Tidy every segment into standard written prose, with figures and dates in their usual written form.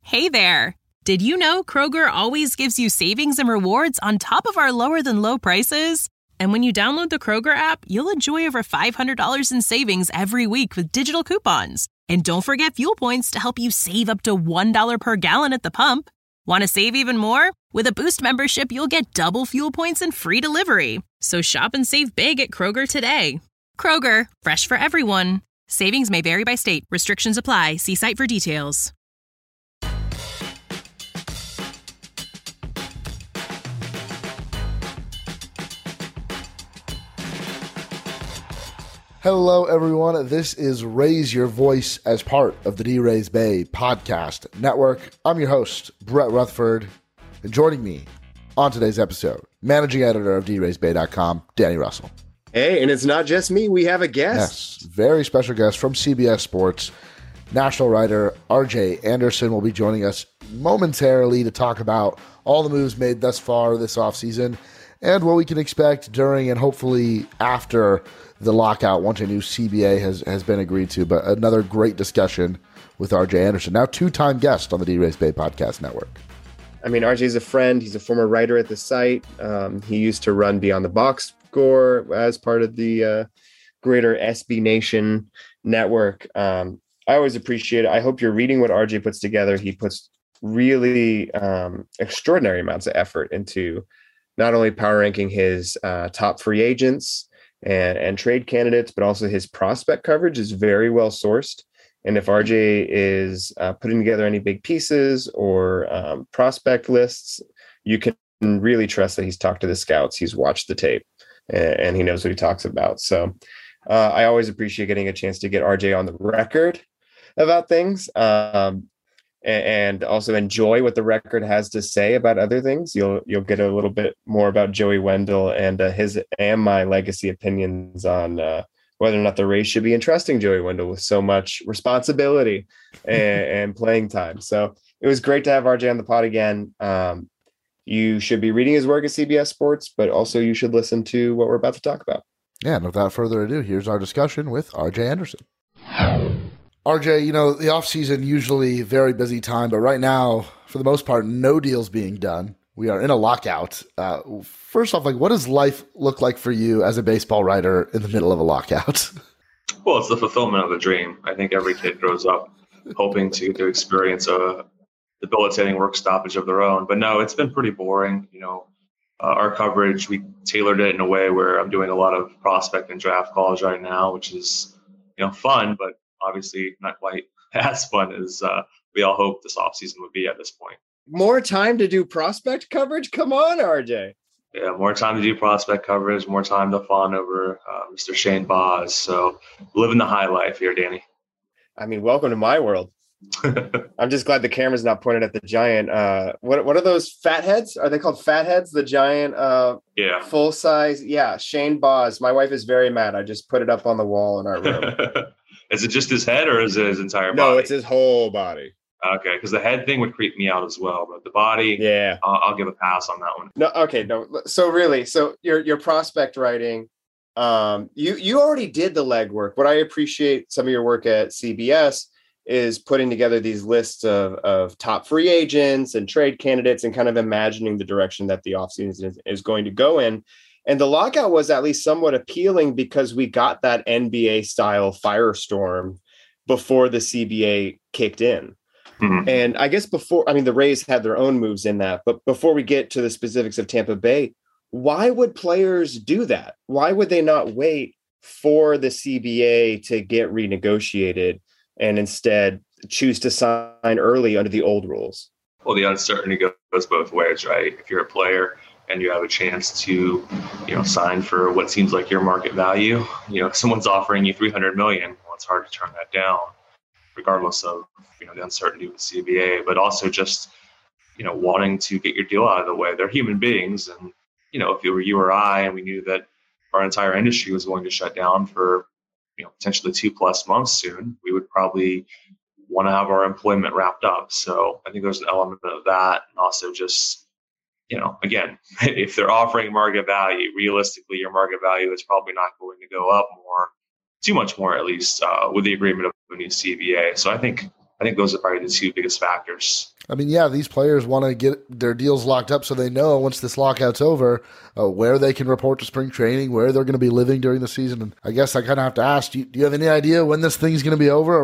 Hey there! Did you know Kroger always gives you savings and rewards on top of our lower-than-low prices? And when you download the Kroger app, you'll enjoy over $500 in savings every week with digital coupons. And don't forget fuel points to help you save up to $1 per gallon at the pump. Want to save even more? With a Boost membership, you'll get double fuel points and free delivery. So shop and save big at Kroger today. Kroger, fresh for everyone. Savings may vary by state. Restrictions apply. See site for details. Hello, everyone. This is Raise Your Voice as part of the D-Rays Bay podcast network. I'm your host, Brett Rutherford. And joining me on today's episode, managing editor of DRaysBay.com, Danny Russell. Hey, and it's not just me. We have a guest. Yes, very special guest from CBS Sports. National writer RJ Anderson will be joining us momentarily to talk about all the moves made thus far this offseason and what we can expect during and hopefully after the lockout once a new CBA has been agreed to. But another great discussion with RJ Anderson, now two-time guest on the D-Rays Bay Podcast Network. I mean, RJ's a friend. He's a former writer at the site. He used to run Beyond the Box Score as part of the greater SB Nation network. I always appreciate it. I hope you're reading what RJ puts together. He puts really extraordinary amounts of effort into not only power ranking his top free agents and trade candidates, but also his prospect coverage is very well sourced. And if RJ is putting together any big pieces or prospect lists, you can really trust that he's talked to the scouts, he's watched the tape, and he knows what he talks about. So I always appreciate getting a chance to get RJ on the record about things. And also enjoy what the record has to say about other things. You'll get a little bit more about Joey Wendell and his and my legacy opinions on whether or not the Rays should be entrusting Joey Wendell with so much responsibility and playing time. So it was great to have RJ on the pod again. You should be reading his work at CBS Sports, but also you should listen to what we're about to talk about. Yeah, and without further ado, here's our discussion with RJ Anderson. RJ, you know, the offseason usually very busy time, but right now, for the most part, no deals being done. We are in a lockout. First off, what does life look like for you as a baseball writer in the middle of a lockout? Well, it's the fulfillment of a dream. I think every kid grows up hoping to experience a debilitating work stoppage of their own. But no, it's been pretty boring. You know, our coverage, we tailored it in a way where I'm doing a lot of prospect and draft calls right now, which is, fun, but obviously not quite as fun as we all hope this offseason would be at this point. More time to do prospect coverage? Come on, RJ. Yeah, more time to do prospect coverage, more time to fawn over Mr. Shane Baz. So living the high life here, Danny. I mean, welcome to my world. I'm just glad the camera's not pointed at the giant. What are those fat heads? Are they called fat heads? The giant full size? Yeah, Shane Baz. My wife is very mad. I just put it up on the wall in our room. Is it just his head or is it his entire body? No, it's his whole body. Okay, because the head thing would creep me out as well, but the body, yeah, I'll give a pass on that one. No, okay, no. So your prospect writing, you already did the legwork. What I appreciate some of your work at CBS is putting together these lists of top free agents and trade candidates and kind of imagining the direction that the offseason is going to go in. And the lockout was at least somewhat appealing because we got that NBA style firestorm before the CBA kicked in. Mm-hmm. And I guess the Rays had their own moves in that, but before we get to the specifics of Tampa Bay, why would players do that? Why would they not wait for the CBA to get renegotiated and instead choose to sign early under the old rules? Well, the uncertainty goes both ways, right? If you're a player and you have a chance to, sign for what seems like your market value, if someone's offering you $300 million, well, it's hard to turn that down, regardless of, the uncertainty with the CBA, but also just, wanting to get your deal out of the way. They're human beings. And, if it were you or I, and we knew that our entire industry was going to shut down for, potentially 2+ months soon, we would probably want to have our employment wrapped up. So I think there's an element of that. And also just, again, if they're offering market value, realistically, your market value is probably not going to go up too much more, at least with the agreement of a new CBA. So I think I think those are probably the two biggest factors. I mean, yeah, these players want to get their deals locked up so they know once this lockout's over where they can report to spring training, where they're going to be living during the season. And I guess I kind of have to ask, do you have any idea when this thing's going to be over?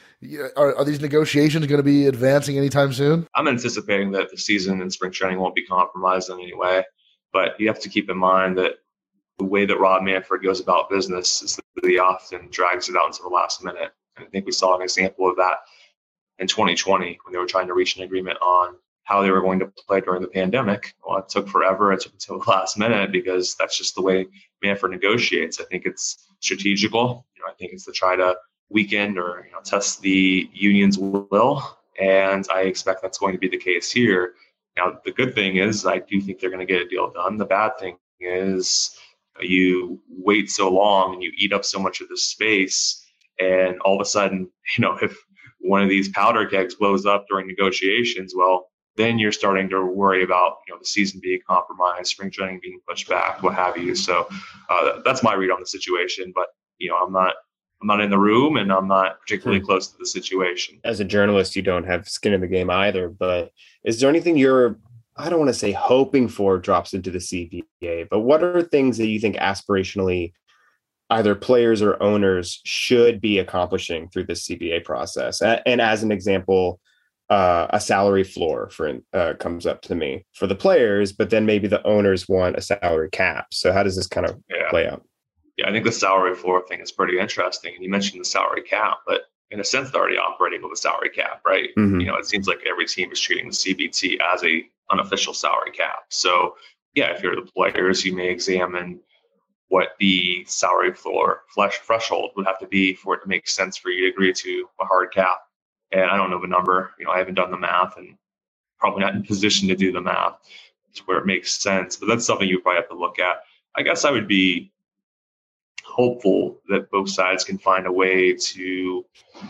Are these negotiations going to be advancing anytime soon? I'm anticipating that the season and spring training won't be compromised in any way, but you have to keep in mind that the way that Rob Manfred goes about business is that he often drags it out until the last minute. And I think we saw an example of that in 2020 when they were trying to reach an agreement on how they were going to play during the pandemic. Well, it took forever. It took until the last minute because that's just the way Manfred negotiates. I think it's strategical. I think it's to try to weaken or test the union's will, and I expect that's going to be the case here. Now, the good thing is I do think they're going to get a deal done. The bad thing is you wait so long and you eat up so much of the space, and all of a sudden, if one of these powder kegs blows up during negotiations, well, then you're starting to worry about the season being compromised, spring training being pushed back, what have you. So that's my read on the situation. But I'm not in the room, and I'm not particularly close to the situation. As a journalist, you don't have skin in the game either. But is there anything you're, I don't want to say hoping for drops into the CBA, but what are things that you think aspirationally either players or owners should be accomplishing through this CBA process? And as an example, a salary floor comes up to me for the players, but then maybe the owners want a salary cap. So how does this kind of play out? Yeah, I think the salary floor thing is pretty interesting. And you mentioned the salary cap, but in a sense, they're already operating with a salary cap, right? Mm-hmm. It seems like every team is treating the CBT as a unofficial salary cap. So yeah, if you're the players, you may examine what the salary floor threshold would have to be for it to make sense for you to agree to a hard cap. And I don't know the number. I haven't done the math and probably not in position to do the math to where it makes sense. But that's something you probably have to look at. I guess I would be hopeful that both sides can find a way to,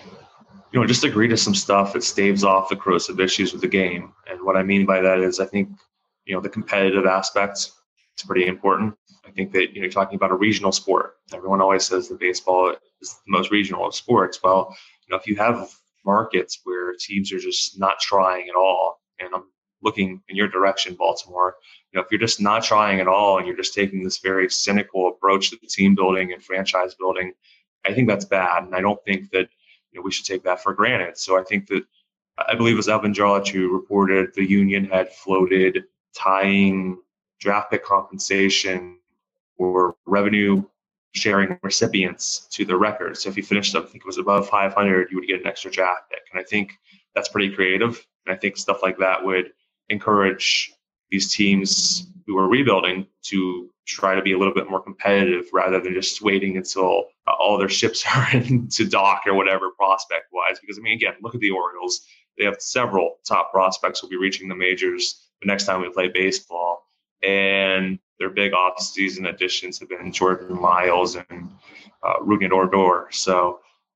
just agree to some stuff that staves off the corrosive issues with the game. And what I mean by that is I think, the competitive aspect is pretty important. I think that, you're talking about a regional sport. Everyone always says that baseball is the most regional of sports. Well, if you have markets where teams are just not trying at all, and I'm looking in your direction, Baltimore, if you're just not trying at all and you're just taking this very cynical approach to the team building and franchise building, I think that's bad. And I don't think that we should take that for granted. So I think that, I believe it was Evan Jarlach who reported the union had floated tying draft pick compensation or revenue sharing recipients to the record. So if you finished up, I think it was above 500, you would get an extra draft pick. And I think that's pretty creative. And I think stuff like that would encourage these teams who are rebuilding to try to be a little bit more competitive rather than just waiting until all their ships are into dock or whatever prospect wise. Because again, look at the Orioles. They have several top prospects who will be reaching the majors the next time we play baseball. And their big off-season additions have been Jordan Miles and Rougned Odor. So,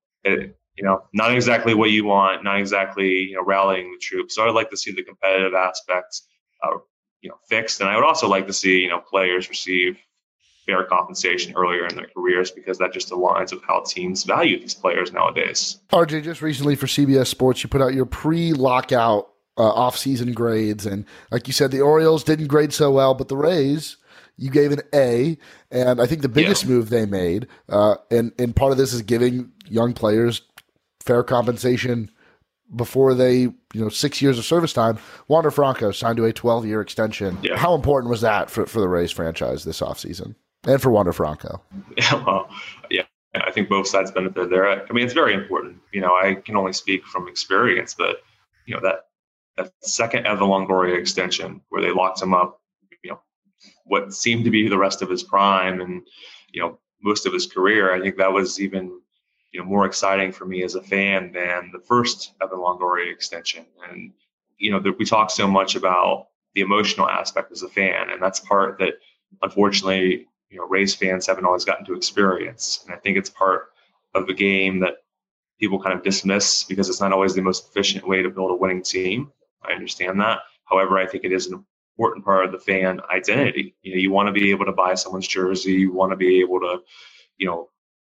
not exactly what you want, not exactly rallying the troops. So I'd like to see the competitive aspects fixed, and I would also like to see players receive fair compensation earlier in their careers, because that just aligns with how teams value these players nowadays. RJ, just recently for CBS Sports, you put out your pre-lockout off-season grades, and like you said, the Orioles didn't grade so well, but the Rays, you gave an A, and I think the biggest move they made, and part of this is giving young players fair compensation before they, 6 years of service time. Wander Franco signed to a 12-year extension. Yeah. How important was that for the Rays franchise this offseason and for Wander Franco? Yeah, well, yeah, I think both sides benefit there. It's very important. I can only speak from experience, but, that second Evan Longoria extension where they locked him up, what seemed to be the rest of his prime and, most of his career, I think that was even more exciting for me as a fan than the first Evan Longoria extension. And, we talk so much about the emotional aspect as a fan, and that's part that, unfortunately, Rays fans haven't always gotten to experience. And I think it's part of the game that people kind of dismiss because it's not always the most efficient way to build a winning team. I understand that. However, I think it is an important part of the fan identity. You want to be able to buy someone's jersey. You want to be able to,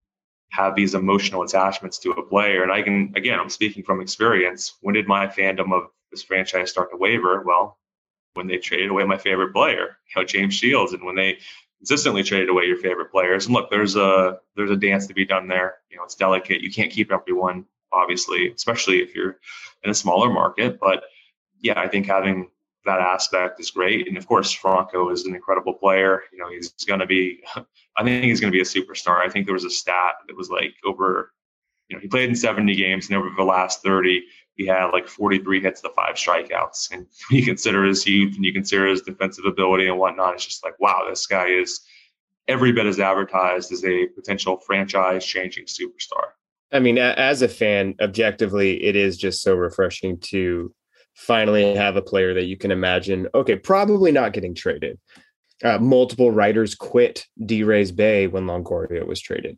have these emotional attachments to a player. And I'm speaking from experience. When did my fandom of this franchise start to waver? Well, when they traded away my favorite player, James Shields, and when they consistently traded away your favorite players. And look, there's a dance to be done there. It's delicate. You can't keep everyone, obviously, especially if you're in a smaller market. But yeah, I think having that aspect is great. And of course, Franco is an incredible player. He's going to be, I think he's going to be a superstar. I think there was a stat that was like over, he played in 70 games, and over the last 30, he had like 43 hits to 5 strikeouts. And when you consider his youth and you consider his defensive ability and whatnot, it's just like, wow, this guy is every bit as advertised as a potential franchise-changing superstar. I mean, as a fan, objectively, it is just so refreshing to finally have a player that you can imagine, okay, probably not getting traded. Multiple writers quit D-Rays Bay when Longoria was traded.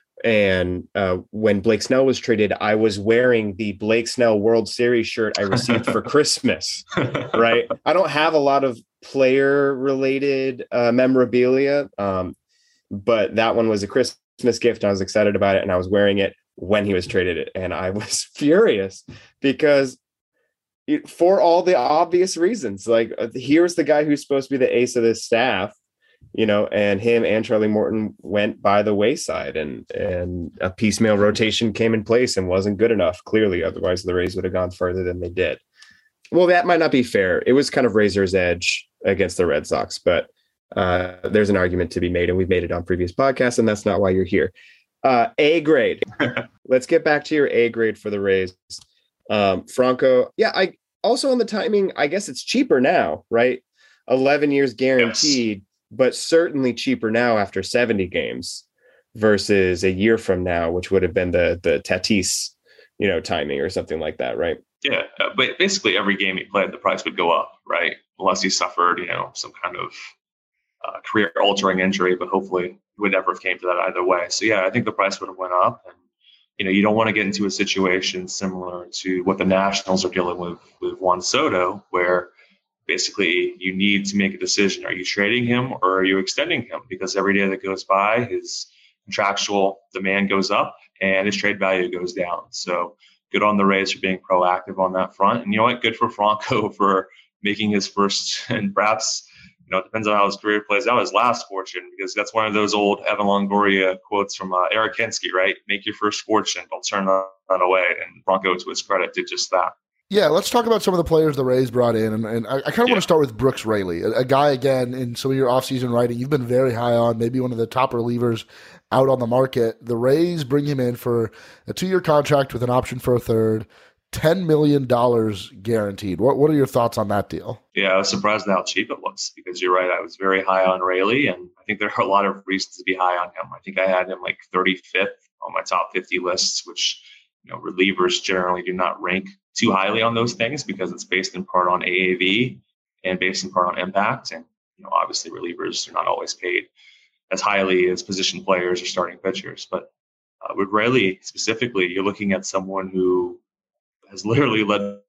And when Blake Snell was traded, I was wearing the Blake Snell World Series shirt I received for Christmas, right? I don't have a lot of player-related memorabilia, but that one was a Christmas gift. And I was excited about it, and I was wearing it when he was traded. And I was furious because for all the obvious reasons, like here's the guy who's supposed to be the ace of this staff, and him and Charlie Morton went by the wayside, and a piecemeal rotation came in place and wasn't good enough, clearly. Otherwise, the Rays would have gone further than they did. Well, that might not be fair. It was kind of razor's edge against the Red Sox, but there's an argument to be made, and we've made it on previous podcasts, and that's not why you're here. A grade. Let's get back to your A grade for the Rays. Franco. Yeah, I also on the timing, I guess it's cheaper now, right? 11 years guaranteed. Yes. But certainly cheaper now after 70 games versus a year from now, which would have been the Tatis, timing or something like that, right? Yeah, but basically every game he played, the price would go up, right? Unless he suffered, some kind of career-altering injury, but hopefully it would never have came to that either way. So yeah, I think the price would have went up, and you don't want to get into a situation similar to what the Nationals are dealing with Juan Soto, where basically you need to make a decision. Are you trading him or are you extending him? Because every day that goes by, his contractual demand goes up and his trade value goes down. So good on the Rays for being proactive on that front. And you know what? Good for Franco for making his first, and perhaps, it depends on how his career plays out, his last fortune, because that's one of those old Evan Longoria quotes from Eric Hensky, right? Make your first fortune. Don't turn that away. And Franco, to his credit, did just that. Yeah, let's talk about some of the players the Rays brought in. And I kind of want to start with Brooks Raley, a guy, again, in some of your offseason writing, you've been very high on, maybe one of the top relievers out on the market. The Rays bring him in for a 2-year contract with an option for a third, $10 million guaranteed. What are your thoughts on that deal? Yeah, I was surprised at how cheap it was, because you're right. I was very high on Raley, and I think there are a lot of reasons to be high on him. I think I had him like 35th on my top 50 lists, which relievers generally do not rank too highly on those things because it's based in part on AAV and based in part on impact. And, obviously relievers are not always paid as highly as position players or starting pitchers. But with Raley specifically, you're looking at someone who has literally led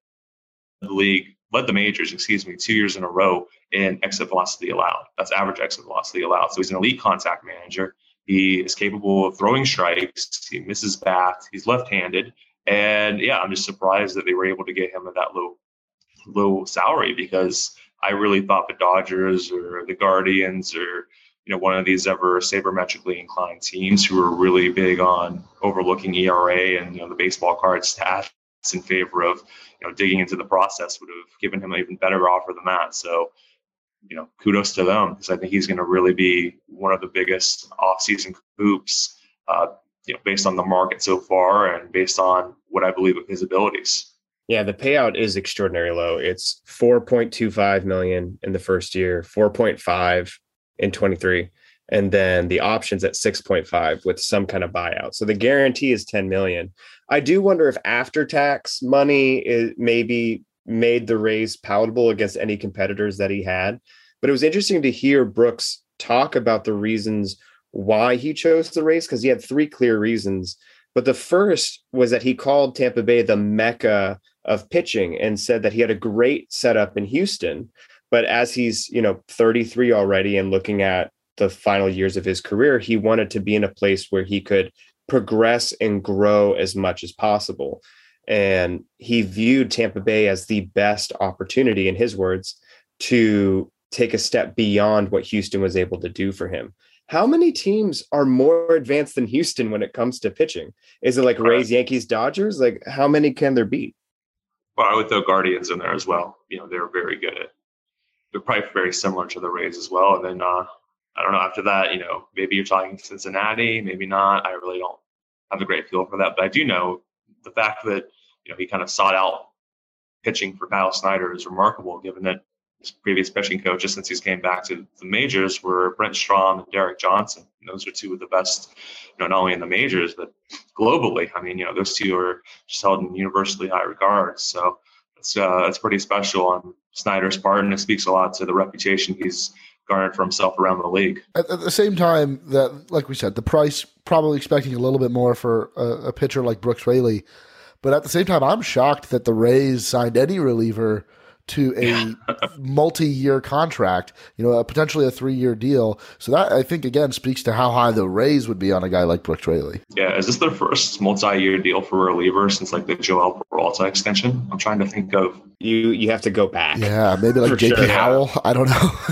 the majors, 2 years in a row in exit velocity allowed. That's average exit velocity allowed. So he's an elite contact manager. He is capable of throwing strikes. He misses bats. He's left-handed. And yeah, I'm just surprised that they were able to get him at that low salary, because I really thought the Dodgers or the Guardians or, one of these ever sabermetrically inclined teams who were really big on overlooking ERA and, the baseball card stats in favor of, digging into the process would have given him an even better offer than that. So, kudos to them, because I think he's going to really be one of the biggest off-season hoops, based on the market so far and based on what I believe of his abilities. Yeah, the payout is extraordinarily low. It's $4.25 million in the first year, 4.5 in 23, and then the options at 6.5 with some kind of buyout. So the guarantee is 10 million. I do wonder if after-tax money is maybe made the Rays palatable against any competitors that he had. But it was interesting to hear Brooks talk about the reasons why he chose the Rays, because he had 3 clear reasons. But the first was that he called Tampa Bay the mecca of pitching and said that he had a great setup in Houston. But as he's, 33 already and looking at the final years of his career, he wanted to be in a place where he could progress and grow as much as possible. And he viewed Tampa Bay as the best opportunity, in his words, to take a step beyond what Houston was able to do for him. How many teams are more advanced than Houston when it comes to pitching? Is it like Rays, Yankees, Dodgers? Like, how many can there be? Well, I would throw Guardians in there as well. They're very good at. They're probably very similar to the Rays as well. And then I don't know. After that, maybe you're talking Cincinnati, maybe not. I really don't have a great feel for that. But I do know the fact that he kind of sought out pitching for Kyle Snyder is remarkable, given that his previous pitching coaches, since he's came back to the majors, were Brent Strom and Derek Johnson. And those are two of the best, not only in the majors, but globally. I mean, those two are just held in universally high regards. So it's pretty special on Snyder's part, and it speaks a lot to the reputation he's garnered for himself around the league. At the same time, that, like we said, the price, probably expecting a little bit more for a pitcher like Brooks Raley. But at the same time, I'm shocked that the Rays signed any reliever to a multi-year contract, potentially a 3-year deal. So that, I think, again, speaks to how high the Rays would be on a guy like Brooks Raley. Yeah, is this their first multi-year deal for a reliever since like the Joel Peralta extension? I'm trying to think of. You have to go back. Yeah, maybe like J.P. Sure. Howell. I don't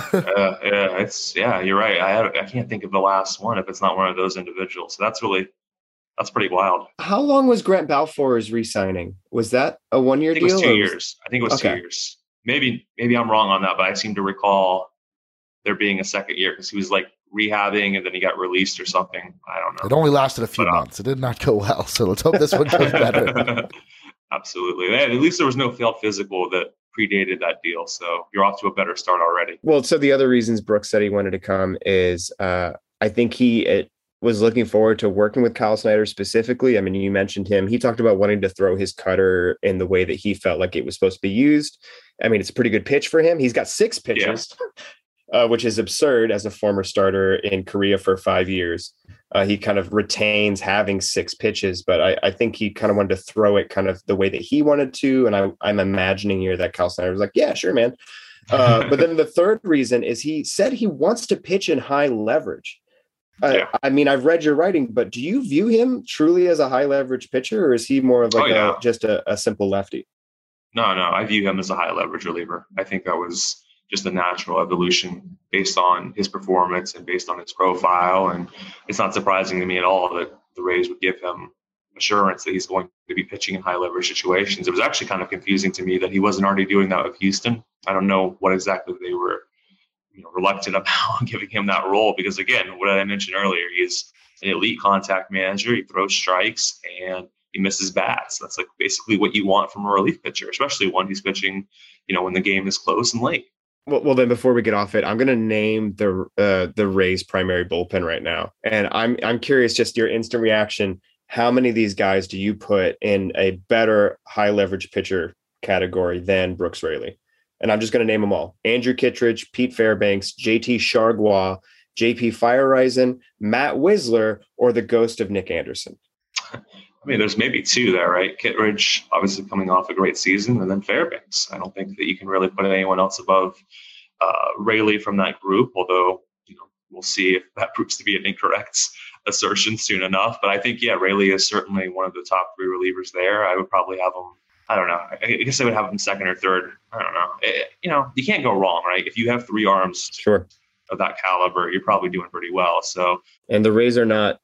know. You're right. I can't think of the last one if it's not one of those individuals. So that's pretty wild. How long was Grant Balfour's re-signing? Was that a 1-year deal? I think it was 2 years. I think it was 2 years. Maybe I'm wrong on that, but I seem to recall there being a second year because he was like rehabbing and then he got released or something. I don't know. It only lasted a few months. It did not go well. So let's hope this one goes better. Absolutely. At least there was no failed physical that predated that deal. So you're off to a better start already. Well, so the other reasons Brooks said he wanted to come is I think he was looking forward to working with Kyle Snyder specifically. I mean, you mentioned him. He talked about wanting to throw his cutter in the way that he felt like it was supposed to be used. I mean, it's a pretty good pitch for him. He's got 6 pitches, which is absurd as a former starter in Korea for 5 years. He kind of retains having 6 pitches, but I think he kind of wanted to throw it kind of the way that he wanted to. And I'm imagining here that Kyle Snyder was like, yeah, sure, man. But then the third reason is he said he wants to pitch in high leverage. I mean, I've read your writing, but do you view him truly as a high leverage pitcher, or is he more of like just a simple lefty? No, I view him as a high leverage reliever. I think that was just a natural evolution based on his performance and based on his profile. And it's not surprising to me at all that the Rays would give him assurance that he's going to be pitching in high leverage situations. It was actually kind of confusing to me that he wasn't already doing that with Houston. I don't know what exactly they were reluctant about giving him that role because, again, what I mentioned earlier, he's an elite contact manager. He throws strikes and he misses bats. That's like basically what you want from a relief pitcher, especially one who's pitching, when the game is close and late. Well, then before we get off it, I'm going to name the Rays' primary bullpen right now, and I'm curious, just your instant reaction. How many of these guys do you put in a better high leverage pitcher category than Brooks Raley? And I'm just going to name them all: Andrew Kittredge, Pete Fairbanks, JT Chargois, JP Feyereisen, Matt Wisler, or the ghost of Nick Anderson. I mean, there's maybe 2 there, right? Kittredge, obviously coming off a great season, and then Fairbanks. I don't think that you can really put anyone else above Raley from that group, although we'll see if that proves to be an incorrect assertion soon enough. But I think, Raley is certainly one of the top 3 relievers there. I would probably have him. I don't know. I guess I would have him second or third. I don't know. You can't go wrong, right? If you have 3 arms of that caliber, you're probably doing pretty well. So, and the Rays are not,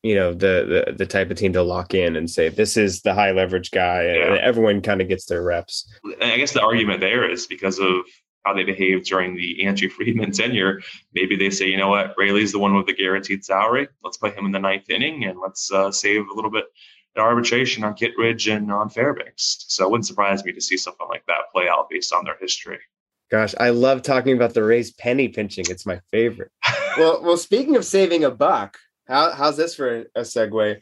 the type of team to lock in and say, this is the high leverage guy. And everyone kind of gets their reps. And I guess the argument there is because of how they behaved during the Andrew Friedman tenure. Maybe they say, you know what, Raley's the one with the guaranteed salary. Let's put him in the 9th inning and let's save a little bit arbitration on Kittredge and on Fairbanks. So it wouldn't surprise me to see something like that play out based on their history. Gosh, I love talking about the Rays penny pinching. It's my favorite. well, speaking of saving a buck, how's this for a segue?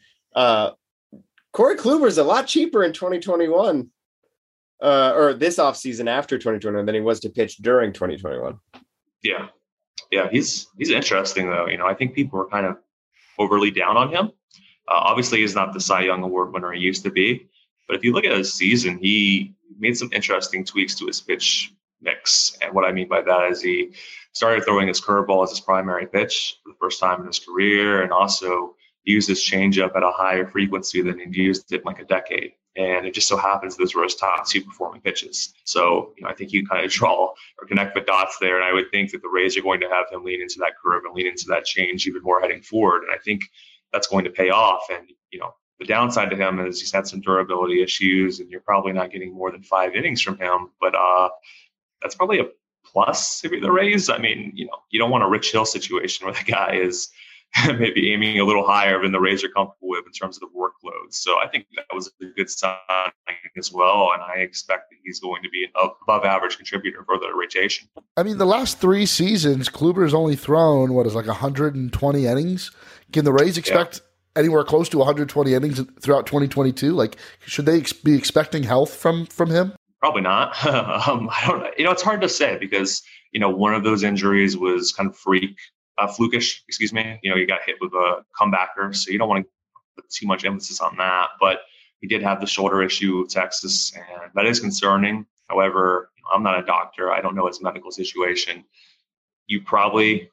Corey Kluber's a lot cheaper in 2021 or this offseason after 2021 than he was to pitch during 2021. Yeah, he's interesting though. I think people are kind of overly down on him. Obviously, he's not the Cy Young Award winner he used to be. But if you look at his season, he made some interesting tweaks to his pitch mix. And what I mean by that is he started throwing his curveball as his primary pitch for the first time in his career. And also, use his changeup at a higher frequency than he'd used it in like a decade. And it just so happens those were his top 2 performing pitches. So, I think you kind of draw or connect the dots there. And I would think that the Rays are going to have him lean into that curve and lean into that change even more heading forward. And I think that's going to pay off. And, the downside to him is he's had some durability issues, and you're probably not getting more than 5 innings from him. But that's probably a plus if you're the Rays. I mean, you don't want a Rich Hill situation where the guy is maybe aiming a little higher than the Rays are comfortable with in terms of the workload. So I think that was a good sign as well, and I expect that he's going to be an above average contributor for the rotation. I mean, the last 3 seasons, Kluber's only thrown, 120 innings? Can the Rays expect anywhere close to 120 innings throughout 2022? Like, should they be expecting health from him? Probably not. I don't. It's hard to say because one of those injuries was kind of flukish. Excuse me. You got hit with a comebacker, so you don't want to put too much emphasis on that. But he did have the shoulder issue with Texas, and that is concerning. However, I'm not a doctor. I don't know his medical situation. You probably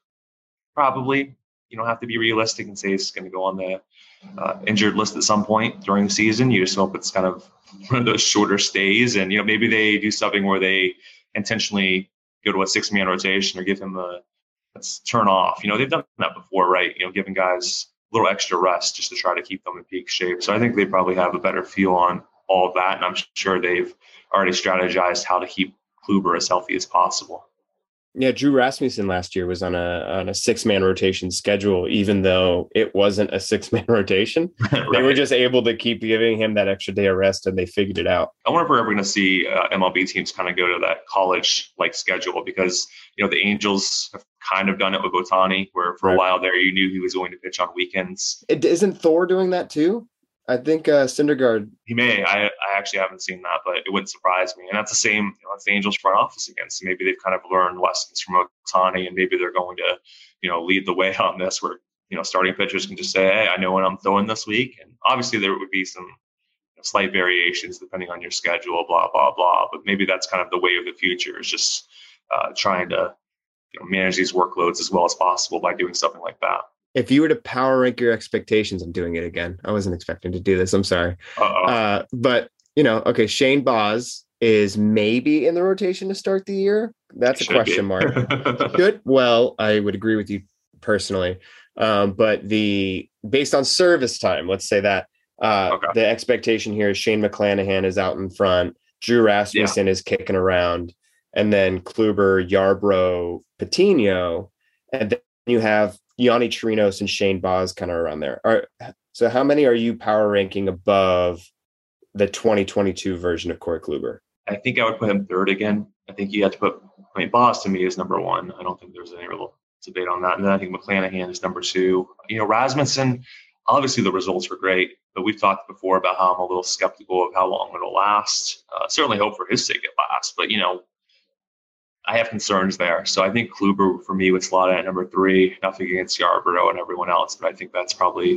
have to be realistic and say he's going to go on the injured list at some point during the season. You just hope it's kind of one of those shorter stays, and maybe they do something where they intentionally go to a 6-man rotation or give him let's turn off. They've done that before, right? Giving guys a little extra rest just to try to keep them in peak shape. So I think they probably have a better feel on all of that, and I'm sure they've already strategized how to keep Kluber as healthy as possible. Yeah, Drew Rasmussen last year was on a 6-man rotation schedule, even though it wasn't a 6-man rotation. Right. They were just able to keep giving him that extra day of rest, and they figured it out. I wonder if we're ever going to see MLB teams kind of go to that college-like schedule because, the Angels have kind of done it with Ohtani, where for a while there you knew he was going to pitch on weekends. Isn't Thor doing that too? I think Syndergaard. He may. I actually haven't seen that, but it wouldn't surprise me. And that's the same. That's the Angels front office again. So maybe they've kind of learned lessons from Ohtani, and maybe they're going to, lead the way on this. Where starting pitchers can just say, "Hey, I know when I'm throwing this week." And obviously there would be some slight variations depending on your schedule, blah blah blah. But maybe that's kind of the way of the future. Is just trying to manage these workloads as well as possible by doing something like that. If you were to power rank your expectations, I'm doing it again. I wasn't expecting to do this. I'm sorry. But, okay, Shane Baz is maybe in the rotation to start the year. That's a question mark. Good. Well, I would agree with you personally. But based on service time, let's say that the expectation here is Shane McClanahan is out in front. Drew Rasmussen is kicking around. And then Kluber, Yarbrough, Patino. And then you have Yonny Chirinos and Shane Baz kind of around there. So how many are you power ranking above the 2022 version of Corey Kluber? I think I would put him third again. I think you have to put Baz to me is number 1. I don't think there's any real debate on that. And then I think McClanahan is number 2. Rasmussen, obviously the results were great, but we've talked before about how I'm a little skeptical of how long it'll last. Certainly hope for his sake it lasts, but I have concerns there. So I think Kluber, for me, would slot in at number 3, nothing against Yarbrough and everyone else, but I think that's probably,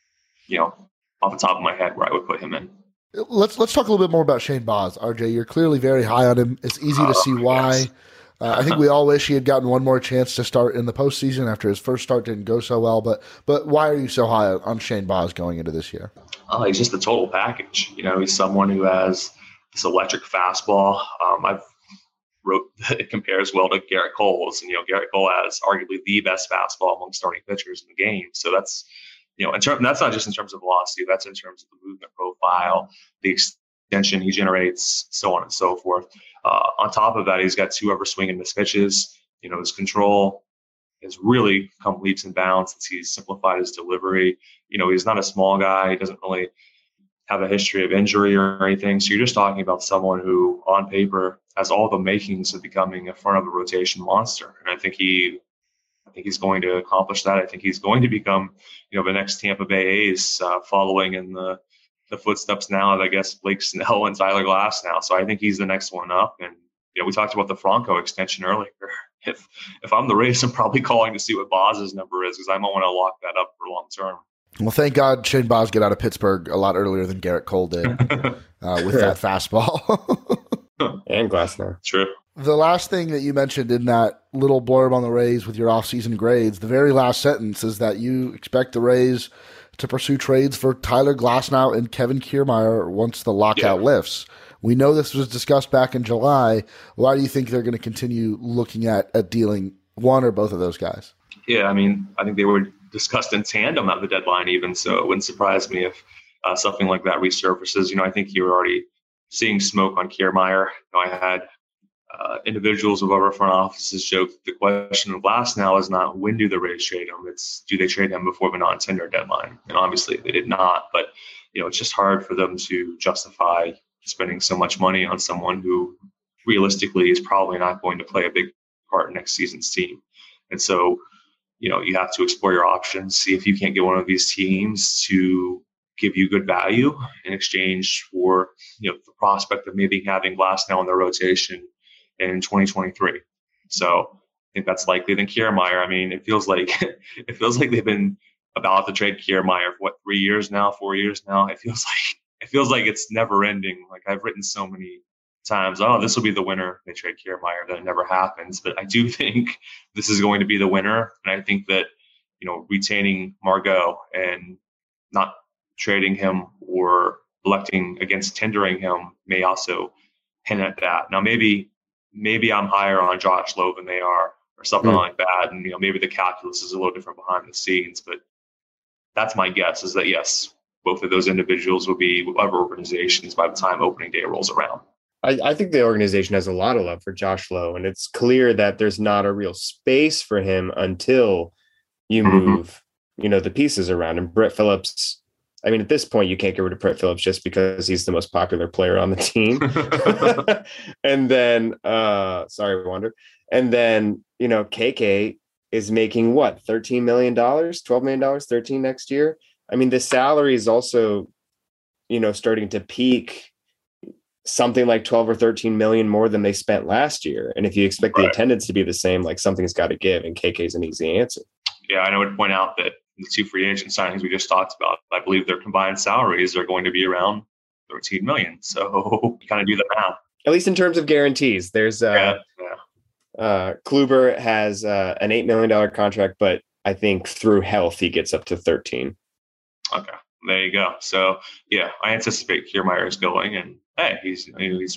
off the top of my head where I would put him in. Let's talk a little bit more about Shane Baz. RJ, you're clearly very high on him. It's easy to see why. Yes. I think we all wish he had gotten one more chance to start in the postseason after his first start didn't go so well. But why are you so high on Shane Baz going into this year? He's just the total package. He's someone who has this electric fastball. I've wrote that it compares well to Garrett Cole's, and Garrett Cole has arguably the best fastball among starting pitchers in the game. So that's that's not just in terms of velocity, that's in terms of the movement profile, the extension he generates, so on and so forth. On top of that, he's got 2 swing and miss pitches. His control has really come leaps and bounds since he's simplified his delivery. He's not a small guy. He doesn't really have a history of injury or anything. So you're just talking about someone who, on paper, has all the makings of becoming a front of the rotation monster. And I think he's going to accomplish that. I think he's going to become, the next Tampa Bay A's, following in the footsteps now of, I guess, Blake Snell and Tyler Glass now. So I think he's the next one up. And, we talked about the Franco extension earlier. If I'm the Rays, I'm probably calling to see what Baz's number is because I might want to lock that up for long term. Well, thank God Shane Baz got out of Pittsburgh a lot earlier than Garrett Cole did with that fastball. And Glasnow. True. The last thing that you mentioned in that little blurb on the Rays with your offseason grades, the very last sentence is that you expect the Rays to pursue trades for Tyler Glasnow and Kevin Kiermaier once the lockout lifts. We know this was discussed back in July. Why do you think they're going to continue looking at dealing one or both of those guys? Yeah, I mean, I think they were discussed in tandem at the deadline even, so it wouldn't surprise me if something like that resurfaces. I think you're already seeing smoke on Kiermaier. I had individuals of other front offices joke that the question of Glasnow is not when do the Rays trade him, it's do they trade him before the non-tender deadline? And obviously they did not, but it's just hard for them to justify spending so much money on someone who realistically is probably not going to play a big part in next season's team. And so, you have to explore your options, see if you can't get one of these teams to give you good value in exchange for, the prospect of maybe having Glasnow in the rotation in 2023. So I think that's likely than Kiermaier. I mean, it feels like they've been about to trade Kiermaier for 4 years now. It feels like it's never ending. Like I've written so many times, this will be the winner. They trade Kiermaier, then it never happens. But I do think this is going to be the winner. And I think that, retaining Margot and not trading him or electing against tendering him may also hint at that. Now, maybe I'm higher on Josh Lowe than they are or something like that. And, maybe the calculus is a little different behind the scenes, but that's my guess is that, yes, both of those individuals will be with other organizations by the time opening day rolls around. I think the organization has a lot of love for Josh Lowe, and it's clear that there's not a real space for him until you move, the pieces around. And Brett Phillips, I mean, at this point, you can't get rid of Brett Phillips just because he's the most popular player on the team. And then, sorry, Wander. And then, KK is making what, $13 million, $12 million, 13 next year. I mean, the salary is also, starting to peak something like 12 or 13 million more than they spent last year. And if you expect the attendance to be the same, like something's got to give, and KK is an easy answer. Yeah, and I would point out that the two free agent signings we just talked about, I believe their combined salaries are going to be around 13 million. So you kind of do the math. At least in terms of guarantees, there's Kluber has an $8 million contract, but I think through health, he gets up to 13. Okay, there you go. So yeah, I anticipate Kiermaier is going, and hey, he's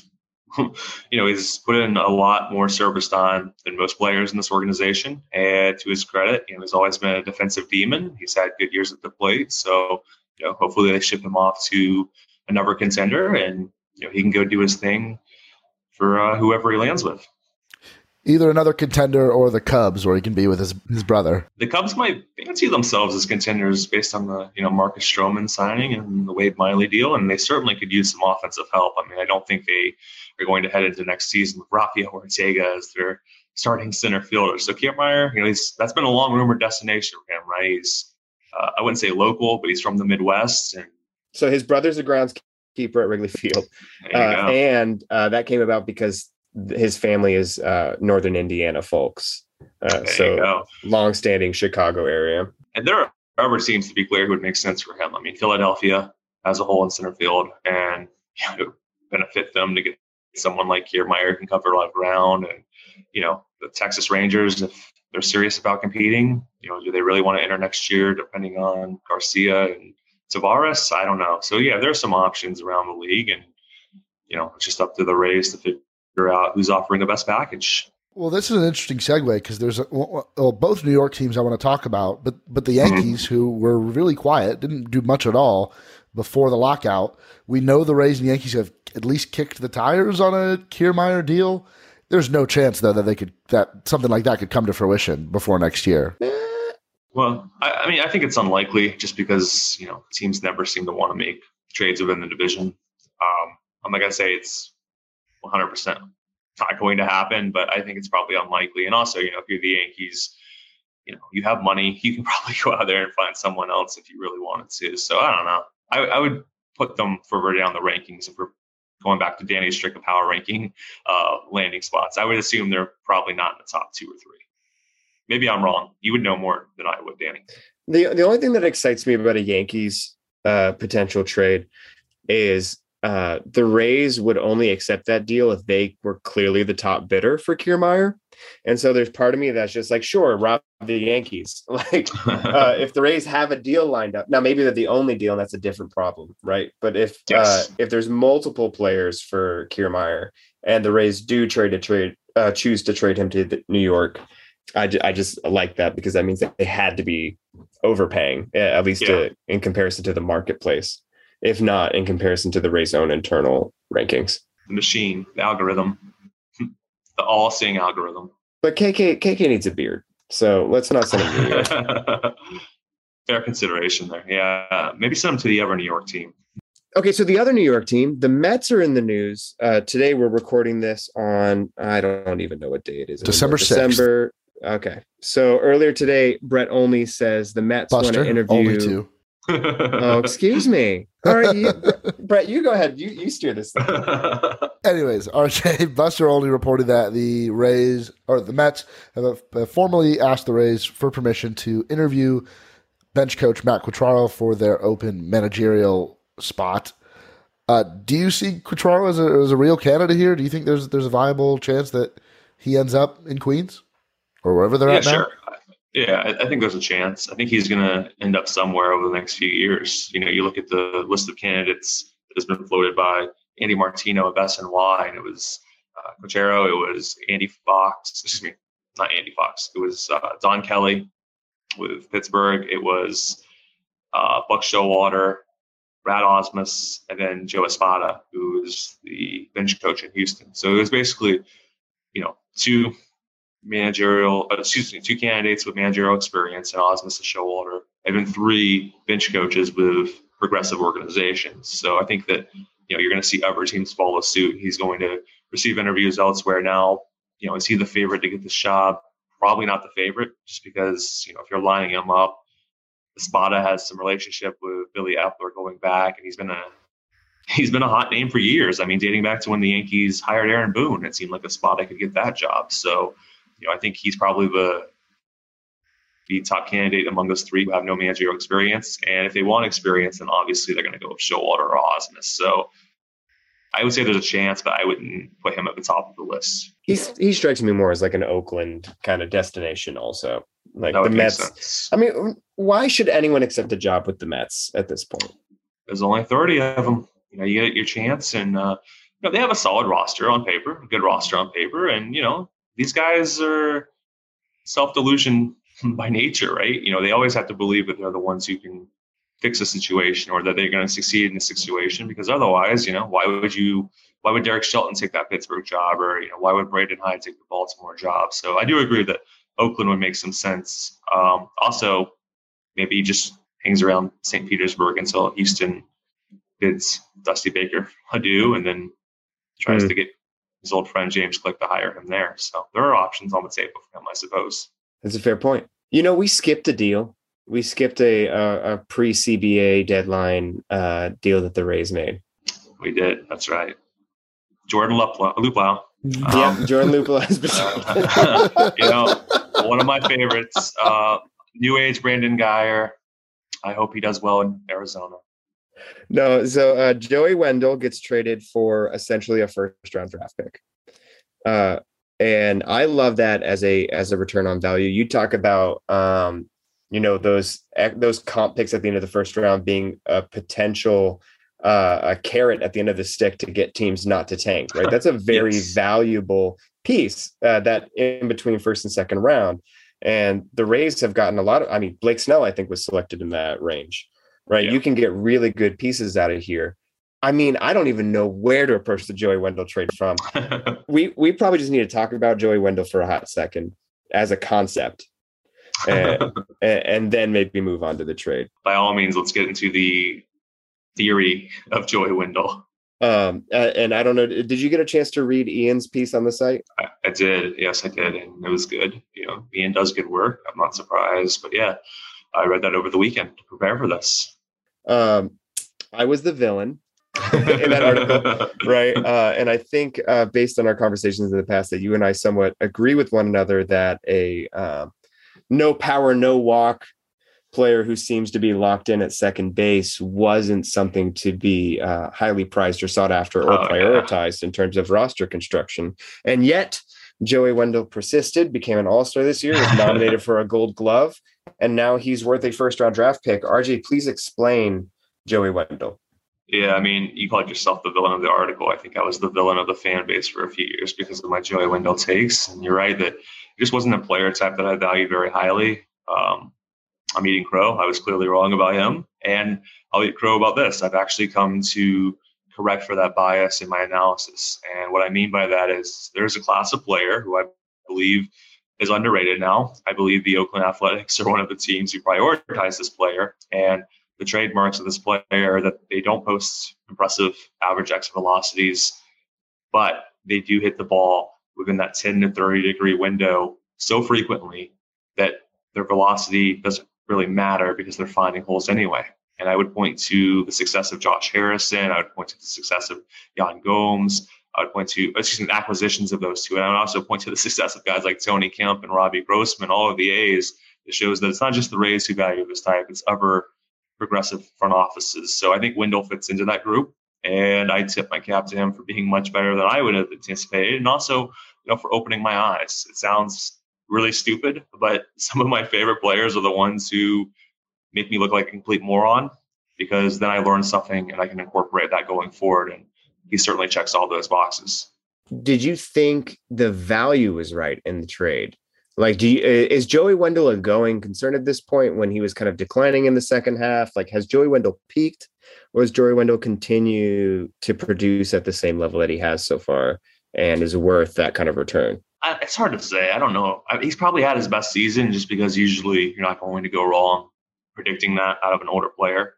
put in a lot more service time than most players in this organization. And to his credit, he's always been a defensive demon. He's had good years at the plate. So, hopefully they ship him off to another contender, and he can go do his thing for whoever he lands with. Either another contender or the Cubs, where he can be with his brother. The Cubs might fancy themselves as contenders based on the Marcus Stroman signing and the Wade Miley deal, and they certainly could use some offensive help. I mean, I don't think they are going to head into next season with Rafael Ortega as their starting center fielder. So Kiermaier, that's been a long rumored destination for him, right? He's I wouldn't say local, but he's from the Midwest, and so his brother's a groundskeeper at Wrigley Field, and that came about because his family is Northern Indiana folks. So long-standing Chicago area. And there are seems to be clear who would make sense for him. I mean, Philadelphia as a whole in center field, and it would benefit them to get someone like Kiermaier who can cover a lot of ground. And, the Texas Rangers, if they're serious about competing, do they really want to enter next year, depending on Garcia and Tavares? I don't know. So, yeah, there's some options around the league, and, it's just up to the Rays to figure out who's offering the best package. Well, this is an interesting segue because there's both New York teams I want to talk about, but the Yankees, who were really quiet, didn't do much at all before the lockout. We know the Rays and Yankees have at least kicked the tires on a Kiermaier deal. There's no chance, though, that something like that could come to fruition before next year. Well, I think it's unlikely just because, teams never seem to want to make trades within the division. I'm not going to say it's 100% not going to happen, but I think it's probably unlikely. And also, if you're the Yankees, you have money, you can probably go out there and find someone else if you really wanted to. So I don't know. I would put them further down the rankings if we're going back to Danny's Strica power ranking landing spots. I would assume they're probably not in the top 2 or 3. Maybe I'm wrong. You would know more than I would, Danny. The only thing that excites me about a Yankees potential trade is the Rays would only accept that deal if they were clearly the top bidder for Kiermaier. And so there's part of me that's just like, sure, rob the Yankees. Like, if the Rays have a deal lined up, now maybe they're the only deal, and that's a different problem, right? But if there's multiple players for Kiermaier and the Rays do choose to trade him to New York, I just like that, because that means that they had to be overpaying, at least in comparison to the marketplace, if not in comparison to the Rays' own internal rankings. The machine, the algorithm, the all-seeing algorithm. But KK needs a beard, so let's not send him to New York. Fair consideration there. Yeah, maybe send him to the other New York team. Okay, so the other New York team, the Mets, are in the news. Today we're recording this on, I don't even know what day it is. December 6th. Okay, so earlier today, Brett Olney says the Mets want to interview. Only two. Oh, excuse me. All right, Brett, you go ahead. You steer this thing. Anyways, RJ, Buster Olney reported that the Rays, or the Mets, have formally asked the Rays for permission to interview bench coach Matt Quatraro for their open managerial spot. Do you see Quatraro as a real candidate here? Do you think there's a viable chance that he ends up in Queens or wherever they're at now? Sure. Yeah, I think there's a chance. I think he's going to end up somewhere over the next few years. You know, you look at the list of candidates that has been floated by Andy Martino of SNY, and it was Quatraro, it was Andy Fox. Excuse me, not Andy Fox. It was Don Kelly with Pittsburgh. It was Buck Showalter, Brad Osmus, and then Joe Espada, who is the bench coach in Houston. So it was basically, two candidates with managerial experience, and Osmus and Showalter, and then three bench coaches with progressive organizations. So I think that, you're going to see other teams follow suit. He's going to receive interviews elsewhere now. Is he the favorite to get this job? Probably not the favorite, just because, if you're lining him up, Espada has some relationship with Billy Epler going back, and he's been a hot name for years. I mean, dating back to when the Yankees hired Aaron Boone, it seemed like Espada could get that job. So, I think he's probably the top candidate among those three who have no managerial experience. And if they want experience, then obviously they're going to go with Showalter or Osmus. So I would say there's a chance, but I wouldn't put him at the top of the list. He strikes me more as like an Oakland kind of destination also. Like the Mets. Sense. I mean, why should anyone accept a job with the Mets at this point? There's only 30 of them. You get your chance, and they have a solid roster on paper, a good roster on paper. And, these guys are self-delusion by nature, right? They always have to believe that they're the ones who can fix a situation, or that they're going to succeed in a situation, because otherwise, why would Derek Shelton take that Pittsburgh job, or, why would Braden Hyde take the Baltimore job? So I do agree that Oakland would make some sense. Also, maybe he just hangs around St. Petersburg until Houston bids Dusty Baker adieu, and then tries to get his old friend James Click to hire him there. So there are options on the table for him, I suppose. That's a fair point. We skipped a deal. We skipped a pre-CBA deadline deal that the Rays made. We did. That's right. Jordan Luplow. Jordan Luplow has been. One of my favorites. New age Brandon Guyer. I hope he does well in Arizona. No, so Joey Wendell gets traded for essentially a first-round draft pick. And I love that as a return on value. You talk about those comp picks at the end of the first round being a potential a carrot at the end of the stick to get teams not to tank, right? That's a very valuable piece that in between first and second round. And the Rays have gotten a lot of, Blake Snell, I think, was selected in that range, right? Yeah. You can get really good pieces out of here. I don't even know where to approach the Joey Wendell trade from. We probably just need to talk about Joey Wendell for a hot second as a concept, and then maybe move on to the trade. By all means, let's get into the theory of Joey Wendell. And I don't know, did you get a chance to read Ian's piece on the site? I did. Yes, I did. And it was good. Ian does good work. I'm not surprised. But yeah, I read that over the weekend to prepare for this. I was the villain in that article, right? And I think based on our conversations in the past that you and I somewhat agree with one another that a no power, no walk player who seems to be locked in at second base wasn't something to be highly prized or sought after or prioritized in terms of roster construction. And yet Joey Wendell persisted, became an all-star this year, was nominated for a Gold Glove, and now he's worth a first-round draft pick. RJ, please explain Joey Wendell. Yeah, I mean, you called yourself the villain of the article. I think I was the villain of the fan base for a few years because of my Joey Wendell takes. And you're right that it just wasn't a player type that I valued very highly. I'm eating crow. I was clearly wrong about him. And I'll eat crow about this. I've actually come to correct for that bias in my analysis. And what I mean by that is there's a class of player who I believe is underrated now. I believe the Oakland Athletics are one of the teams who prioritize this player. And the trademarks of this player are that they don't post impressive average exit velocities, but they do hit the ball within that 10 to 30 degree window so frequently that their velocity doesn't really matter because they're finding holes anyway. And I would point to the success of Josh Harrison. I would point to the success of Yan Gomes. I would point to acquisitions of those two. And I would also point to the success of guys like Tony Kemp and Robbie Grossman, all of the A's. It shows that it's not just the Rays who value this type, it's other progressive front offices. So I think Wendell fits into that group. And I tip my cap to him for being much better than I would have anticipated. And also, for opening my eyes. It sounds really stupid, but some of my favorite players are the ones who make me look like a complete moron, because then I learn something and I can incorporate that going forward. And he certainly checks all those boxes. Did you think the value was right in the trade? Like, is Joey Wendell a going concern at this point when he was kind of declining in the second half? Like, has Joey Wendell peaked, or does Joey Wendell continue to produce at the same level that he has so far and is worth that kind of return? It's hard to say. I don't know. He's probably had his best season just because usually you're not going to go wrong predicting that out of an older player.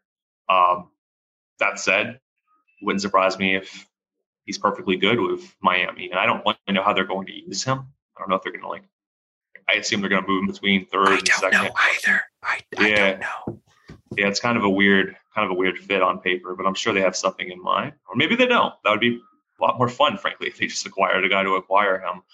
That said, it wouldn't surprise me if he's perfectly good with Miami. And I don't know how they're going to use him. I don't know if they're going to I assume they're going to move him between third and second. I don't know either. I don't know. Yeah, it's kind of a weird fit on paper, but I'm sure they have something in mind. Or maybe they don't. That would be a lot more fun, frankly, if they just acquired a guy to acquire him.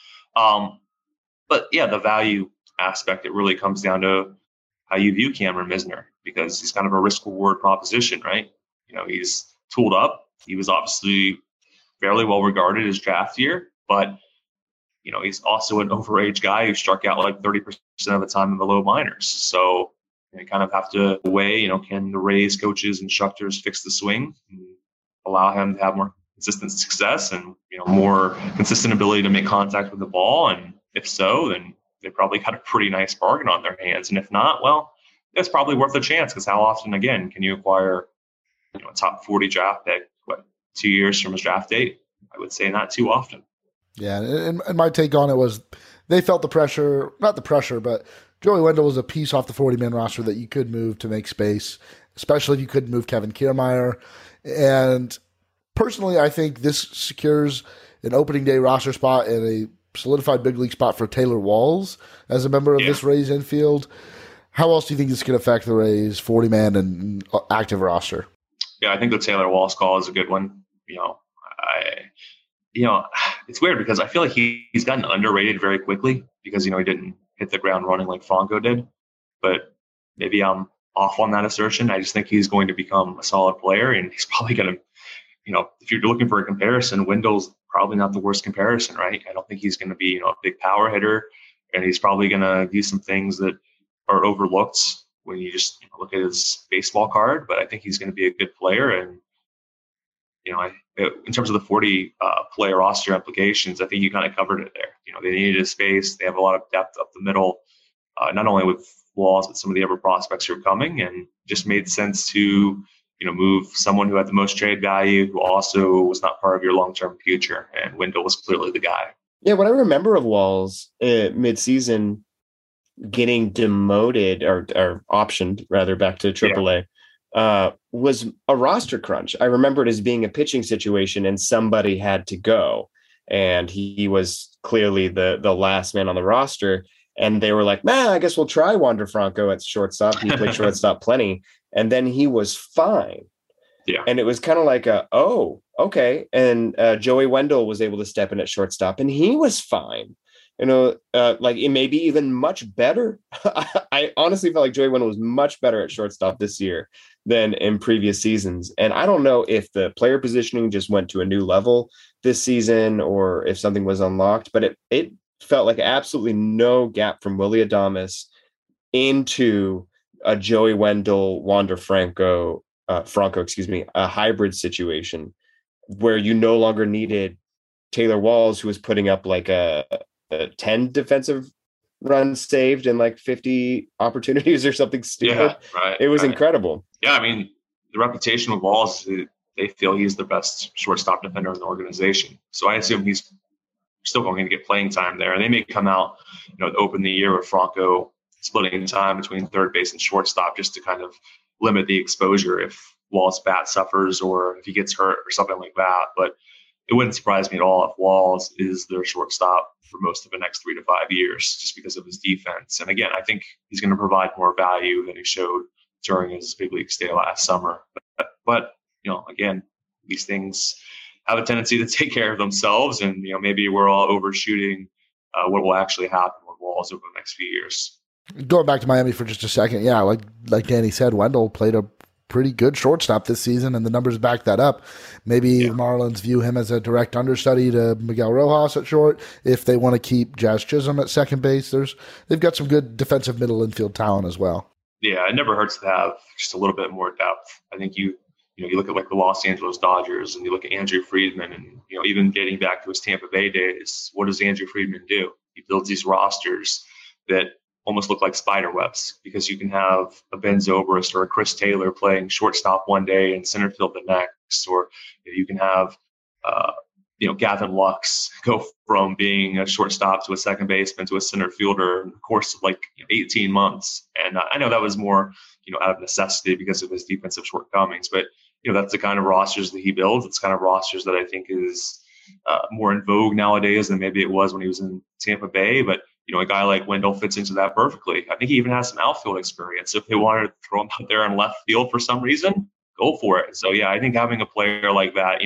But yeah, the value aspect, it really comes down to how you view Cameron Misner, because he's kind of a risk-reward proposition, right? He's tooled up. He was obviously fairly well regarded his draft year, but he's also an overage guy who struck out like 30% of the time in the low minors. So you kind of have to weigh, can the Rays coaches and instructors fix the swing and allow him to have more consistent success and, more consistent ability to make contact with the ball? And if so, then they probably got a pretty nice bargain on their hands. And if not, well, it's probably worth a chance, because how often, again, can you acquire a top 40 draft pick, 2 years from his draft date? I would say not too often. Yeah, and my take on it was they felt the pressure, not the pressure, but Joey Wendell was a piece off the 40-man roster that you could move to make space, especially if you couldn't move Kevin Kiermaier. And personally, I think this secures an opening day roster spot and a solidified big league spot for Taylor Walls as a member of this Rays infield. How else do you think this could affect the Rays 40-man and active roster? Yeah, I think the Taylor Walls call is a good one. It's weird because I feel like he's gotten underrated very quickly because, he didn't hit the ground running like Franco did. But maybe I'm off on that assertion. I just think he's going to become a solid player, and he's probably going to, if you're looking for a comparison, Wendell's probably not the worst comparison, right? I don't think he's going to be, a big power hitter, and he's probably going to do some things that are overlooked when you just look at his baseball card. But I think he's going to be a good player, and in terms of the 40 player roster implications, I think you kind of covered it there. They needed a space. They have a lot of depth up the middle, not only with Walls, but some of the other prospects who are coming, and just made sense to, move someone who had the most trade value, who also was not part of your long-term future. And Wendell was clearly the guy. Yeah, what I remember of Walls mid-season getting demoted or optioned rather back to AAA. Was a roster crunch. I remember it as being a pitching situation and somebody had to go, and he was clearly the last man on the roster, and they were like, man, I guess we'll try Wander Franco at shortstop. He played shortstop plenty, and then he was fine. Yeah. And it was kind of like oh, okay. And Joey Wendell was able to step in at shortstop, and he was fine. like it may be even much better. I honestly felt like Joey Wendle was much better at shortstop this year than in previous seasons. And I don't know if the player positioning just went to a new level this season or if something was unlocked, but it felt like absolutely no gap from Willy Adames into a Joey Wendle, Wander Franco, a hybrid situation where you no longer needed Taylor Walls, who was putting up like a 10 defensive runs saved and like 50 opportunities or something stupid. Yeah, right. It was incredible. Yeah, I mean, the reputation with Walls, they feel he's the best shortstop defender in the organization. So I assume he's still going to get playing time there. And they may come out, to open the year with Franco splitting time between third base and shortstop just to kind of limit the exposure if Walls' bat suffers or if he gets hurt or something like that. But it wouldn't surprise me at all if Walls is their shortstop for most of the next 3 to 5 years just because of his defense. And again, I think he's going to provide more value than he showed during his big league stay last summer. But again, these things have a tendency to take care of themselves. And, maybe we're all overshooting what will actually happen with Walls over the next few years. Going back to Miami for just a second. Yeah, like Danny said, Wendle played a pretty good shortstop this season, and the numbers back that up. Maybe the Marlins view him as a direct understudy to Miguel Rojas at short. If they want to keep Jazz Chisholm at second base, they've got some good defensive middle infield talent as well. Yeah, it never hurts to have just a little bit more depth. I think you look at like the Los Angeles Dodgers and you look at Andrew Friedman and, even getting back to his Tampa Bay days, what does Andrew Friedman do? He builds these rosters that almost look like spider webs because you can have a Ben Zobrist or a Chris Taylor playing shortstop one day and center field the next, or you can have, Gavin Lux go from being a shortstop to a second baseman to a center fielder in the course of 18 months. And I know that was more, out of necessity because of his defensive shortcomings, but that's the kind of rosters that he builds. It's kind of rosters that I think is more in vogue nowadays than maybe it was when he was in Tampa Bay. But a guy like Wendle fits into that perfectly. I think he even has some outfield experience. If they wanted to throw him out there in left field for some reason, go for it. So, yeah, I think having a player like that,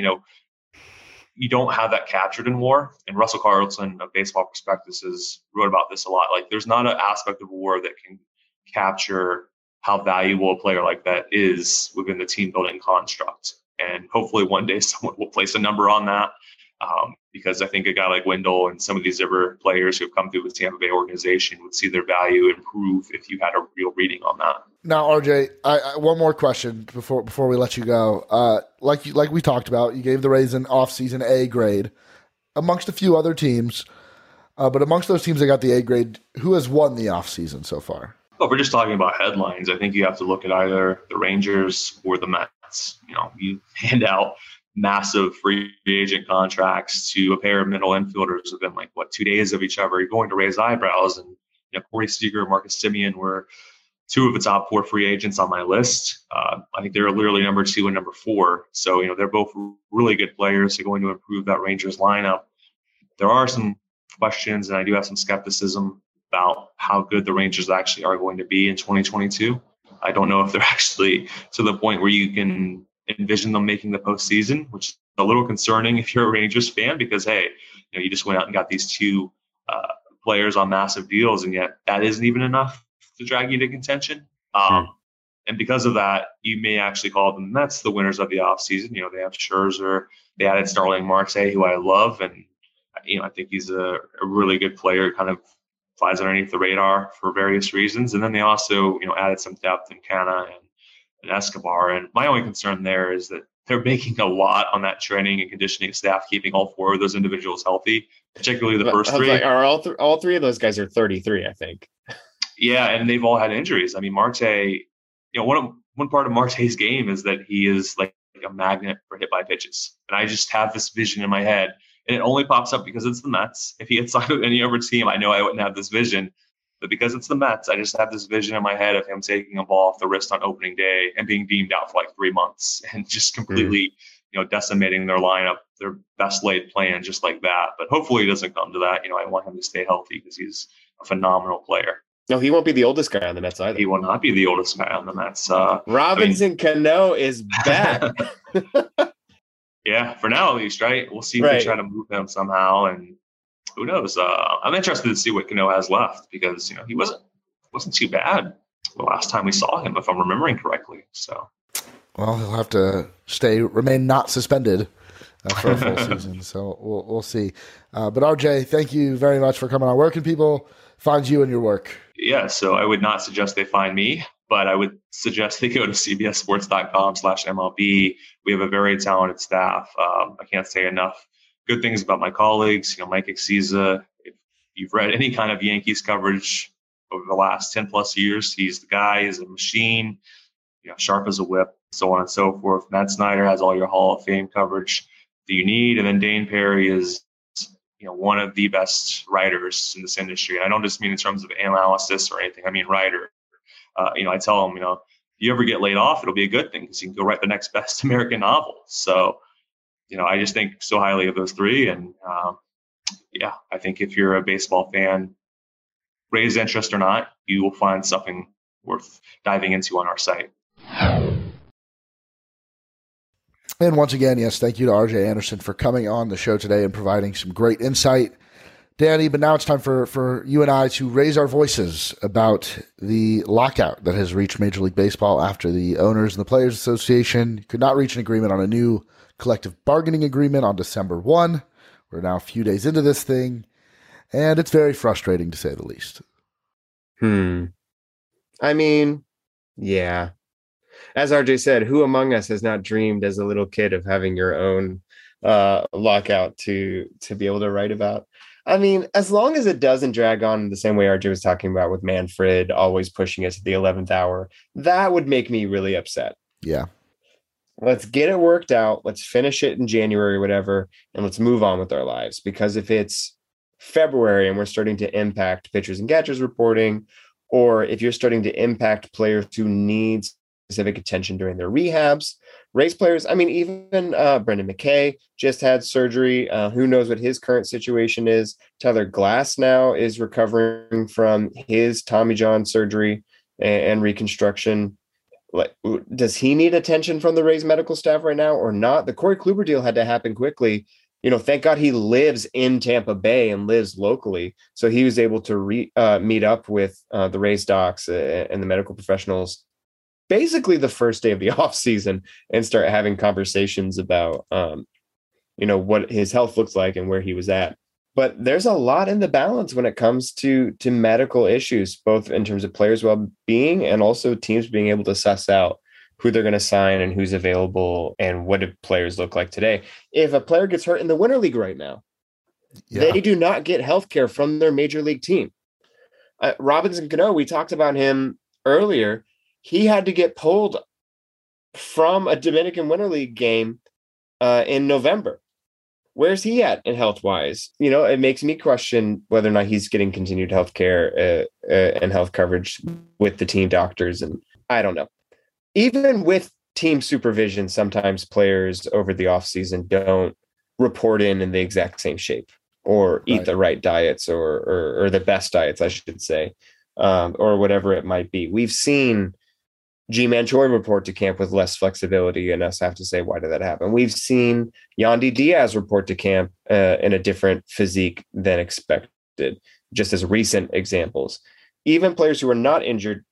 you don't have that captured in WAR. And Russell Carlson of Baseball Prospectus wrote about this a lot. Like, there's not an aspect of WAR that can capture how valuable a player like that is within the team building construct. And hopefully one day someone will place a number on that. Because I think a guy like Wendle and some of these other players who have come through the Tampa Bay organization would see their value improve if you had a real reading on that. Now, RJ, I one more question before we let you go. Like we talked about, you gave the Rays an offseason A grade amongst a few other teams, but amongst those teams that got the A grade, who has won the offseason so far? Well, if we're just talking about headlines, I think you have to look at either the Rangers or the Mets. You hand out massive free agent contracts to a pair of middle infielders within 2 days of each other. You're going to raise eyebrows. And Corey Seager, Marcus Semien were two of the top 4 free agents on my list. I think they're literally number 2 and number 4. So, they're both really good players. They're going to improve that Rangers lineup. There are some questions, and I do have some skepticism about how good the Rangers actually are going to be in 2022. I don't know if they're actually to the point where you can envision them making the postseason, which is a little concerning if you're a Rangers fan, because, hey, you just went out and got these 2 players on massive deals, and yet that isn't even enough to drag you to contention. And because of that, you may actually call the Mets the winners of the offseason. They have Scherzer, they added Starling Marte, who I love, and I think he's a really good player, kind of flies underneath the radar for various reasons. And then they also, added some depth in Canna and Escobar. And my only concern there is that they're making a lot on that training and conditioning staff, keeping all 4 of those individuals healthy, particularly the first 3. Are all 3 of those guys are 33, I think. Yeah, and they've all had injuries. I mean, Marte, one part of Marte's game is that he is like a magnet for hit by pitches. And I just have this vision in my head, and it only pops up because it's the Mets. If he had signed with any other team, I know I wouldn't have this vision. But because it's the Mets, I just have this vision in my head of him taking a ball off the wrist on opening day and being deemed out for 3 months and just completely, decimating their lineup, their best laid plan, just like that. But hopefully it doesn't come to that. I want him to stay healthy because he's a phenomenal player. No, he won't be the oldest guy on the Mets either. He will not be the oldest guy on the Mets. Robinson Cano is back. Yeah, for now at least, right? We'll see if they try to move him somehow. And who knows? I'm interested to see what Cano has left because he wasn't too bad the last time we saw him, if I'm remembering correctly. So, well, he'll have to remain not suspended for a full season. So we'll see. But RJ, thank you very much for coming on. Where can people find you and your work? Yeah, so I would not suggest they find me, but I would suggest they go to cbssports.com/MLB. We have a very talented staff. I can't say enough good things about my colleagues. Mike Exiza, if you've read any kind of Yankees coverage over the last 10 plus years, he's the guy. He's a machine, sharp as a whip, so on and so forth. Matt Snyder has all your Hall of Fame coverage that you need. And then Dane Perry is, one of the best writers in this industry. And I don't just mean in terms of analysis or anything. I mean writer. I tell him, if you ever get laid off, it'll be a good thing because you can go write the next best American novel. So, I just think so highly of those three. And I think if you're a baseball fan, raised interest or not, you will find something worth diving into on our site. And once again, yes, thank you to RJ Anderson for coming on the show today and providing some great insight. Danny, but now it's time for you and I to raise our voices about the lockout that has reached Major League Baseball after the Owners and the Players Association could not reach an agreement on a new collective bargaining agreement on December 1. We're now a few days into this thing, and it's very frustrating to say the least. I mean, yeah. As RJ said, who among us has not dreamed as a little kid of having your own lockout to be able to write about? I mean, as long as it doesn't drag on the same way RJ was talking about with Manfred always pushing it to the 11th hour, that would make me really upset. Yeah. Let's get it worked out. Let's finish it in January or whatever, and let's move on with our lives. Because if it's February and we're starting to impact pitchers and catchers reporting, or if you're starting to impact players who need specific attention during their rehabs, race players. I mean, even Brendan McKay just had surgery. Who knows what his current situation is? Tyler Glass now is recovering from his Tommy John surgery and reconstruction. Does he need attention from the Rays medical staff right now or not? The Corey Kluber deal had to happen quickly. Thank God he lives in Tampa Bay and lives locally. So he was able to meet up with the Rays docs and the medical professionals basically the first day of the off season and start having conversations about, what his health looks like and where he was at. But there's a lot in the balance when it comes to medical issues, both in terms of players' well-being and also teams being able to suss out who they're going to sign and who's available and what do players look like today. If a player gets hurt in the Winter League right now, they do not get health care from their major league team. Robinson Cano, we talked about him earlier. He had to get pulled from a Dominican Winter League game in November. Where's he at in health-wise? It makes me question whether or not he's getting continued health care and health coverage with the team doctors. And I don't know. Even with team supervision, sometimes players over the offseason don't report in the exact same shape or eat the right diets or the best diets, I should say, or whatever it might be. We've seen G-Man Choi report to camp with less flexibility and us have to say, why did that happen? We've seen Yandy Diaz report to camp in a different physique than expected, just as recent examples. Even players who are not injured,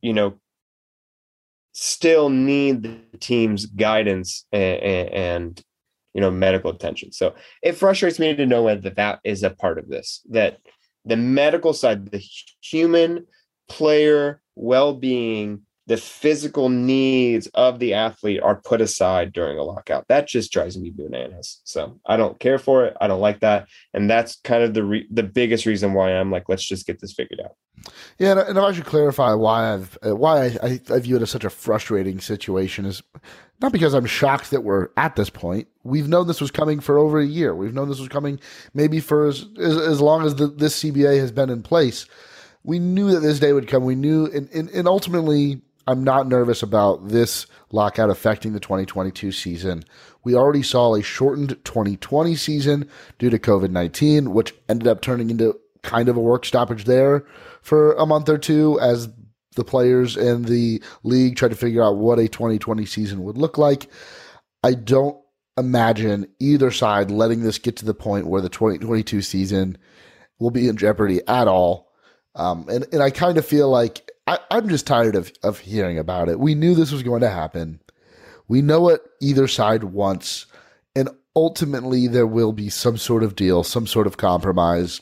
still need the team's guidance and medical attention. So it frustrates me to know that is a part of this, that the medical side, the human player well-being, the physical needs of the athlete are put aside during a lockout. That just drives me bananas. So I don't care for it. I don't like that. And that's kind of the biggest reason why I'm like, let's just get this figured out. Yeah, and if I should clarify why I view it as such a frustrating situation is not because I'm shocked that we're at this point. We've known this was coming for over a year. We've known this was coming maybe for as long as this CBA has been in place. We knew that this day would come. We knew, and ultimately, I'm not nervous about this lockout affecting the 2022 season. We already saw a shortened 2020 season due to COVID-19, which ended up turning into kind of a work stoppage there for a month or two as the players and the league tried to figure out what a 2020 season would look like. I don't imagine either side letting this get to the point where the 2022 season will be in jeopardy at all. And I kind of feel like I'm just tired of hearing about it. We knew this was going to happen. We know what either side wants. And ultimately, there will be some sort of deal, some sort of compromise.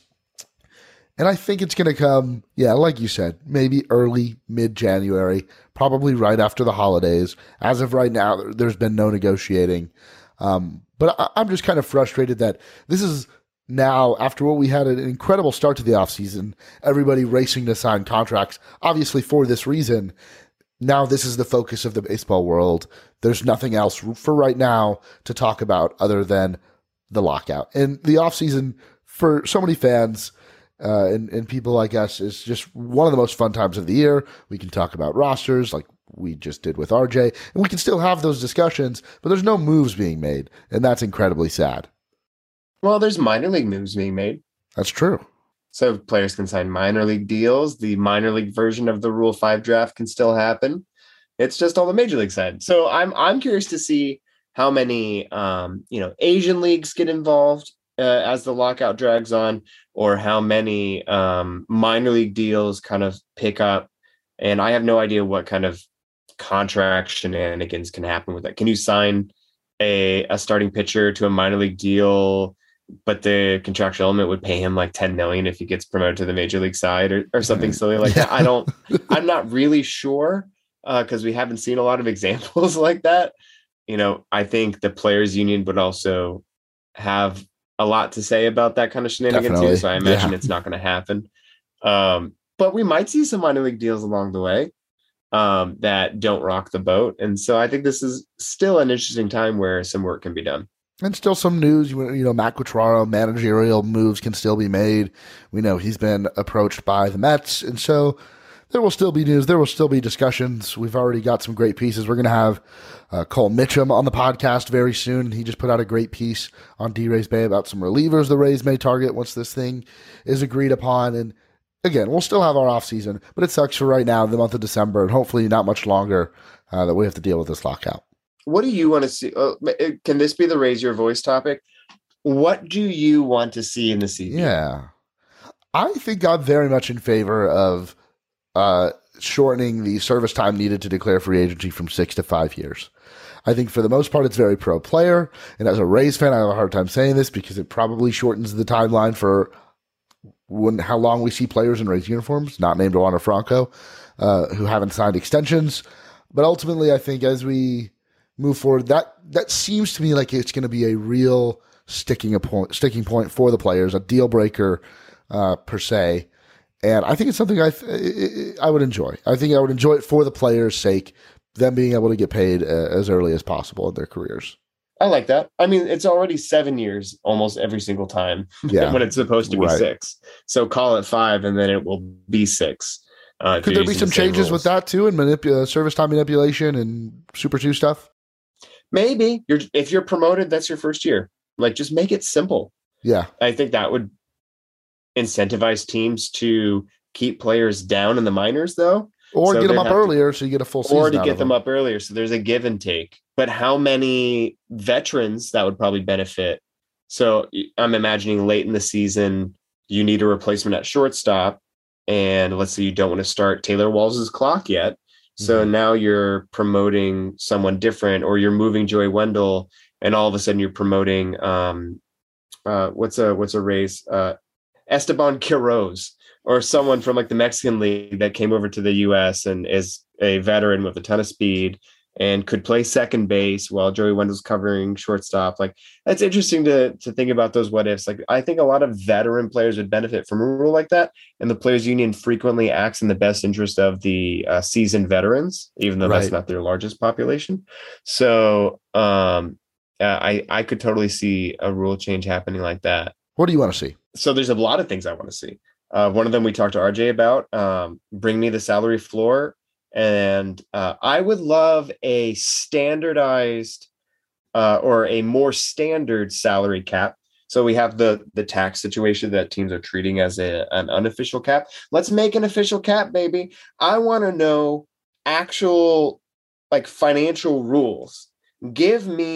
And I think it's going to come, like you said, maybe early, mid-January, probably right after the holidays. As of right now, there's been no negotiating. But I'm just kind of frustrated that this is now, after what we had an incredible start to the offseason, everybody racing to sign contracts, obviously for this reason. Now this is the focus of the baseball world. There's nothing else for right now to talk about other than the lockout. And the offseason for so many fans and people like us is just one of the most fun times of the year. We can talk about rosters like we just did with RJ, and we can still have those discussions, but there's no moves being made, and that's incredibly sad. Well, there's minor league moves being made. That's true. So players can sign minor league deals. The minor league version of the Rule 5 draft can still happen. It's just on the major league side. So I'm curious to see how many Asian leagues get involved as the lockout drags on, or how many minor league deals kind of pick up. And I have no idea what kind of contract shenanigans can happen with that. Can you sign a starting pitcher to a minor league deal, but the contractual element would pay him like $10 million if he gets promoted to the major league side or something silly like that? I'm not really sure because we haven't seen a lot of examples like that. I think the players union would also have a lot to say about that kind of shenanigans too. So I imagine it's not going to happen. But we might see some minor league deals along the way that don't rock the boat. And so I think this is still an interesting time where some work can be done. And still some news, Matt Quatraro, managerial moves can still be made. We know he's been approached by the Mets. And so there will still be news. There will still be discussions. We've already got some great pieces. We're going to have Cole Mitchum on the podcast very soon. He just put out a great piece on D-Rays Bay about some relievers the Rays may target once this thing is agreed upon. And again, we'll still have our offseason, but it sucks for right now, the month of December, and hopefully not much longer that we have to deal with this lockout. What do you want to see? Can this be the Raise Your Voice topic? What do you want to see in the season? Yeah. I think I'm very much in favor of shortening the service time needed to declare free agency from 6 to 5 years. I think for the most part, it's very pro-player. And as a Rays fan, I have a hard time saying this because it probably shortens the timeline for how long we see players in Rays uniforms, not named Wander Franco, who haven't signed extensions. But ultimately, I think as we move forward, that seems to me like it's going to be a real sticking point for the players, a deal breaker per se. And I think it's something I would enjoy. I think I would enjoy it for the players' sake, them being able to get paid as early as possible in their careers. I like that. I mean, it's already 7 years almost every single time when it's supposed to be 6. So call it 5 and then it will be 6. Could there be some changes with that too, and service time manipulation and Super 2 stuff? Maybe. If you're promoted, that's your first year. Like, just make it simple. Yeah. I think that would incentivize teams to keep players down in the minors, though. Or get them up earlier so you get a full season. Or to get them up earlier. So there's a give and take. But how many veterans that would probably benefit? So I'm imagining late in the season, you need a replacement at shortstop. And let's say you don't want to start Taylor Walls' clock yet. So now you're promoting someone different, or you're moving Joey Wendell, and all of a sudden you're promoting what's a race? Esteban Quiroz, or someone from like the Mexican League that came over to the US and is a veteran with a ton of speed and could play second base while Joey Wendell's covering shortstop. Like, that's interesting to think about those what ifs. Like, I think a lot of veteran players would benefit from a rule like that. And the players union frequently acts in the best interest of the seasoned veterans, even though that's not their largest population. So I could totally see a rule change happening like that. What do you want to see? So there's a lot of things I want to see. One of them we talked to RJ about, bring me the salary floor. And I would love a standardized or a more standard salary cap. So we have the tax situation that teams are treating as an unofficial cap. Let's make an official cap, baby. I want to know actual like financial rules. Give me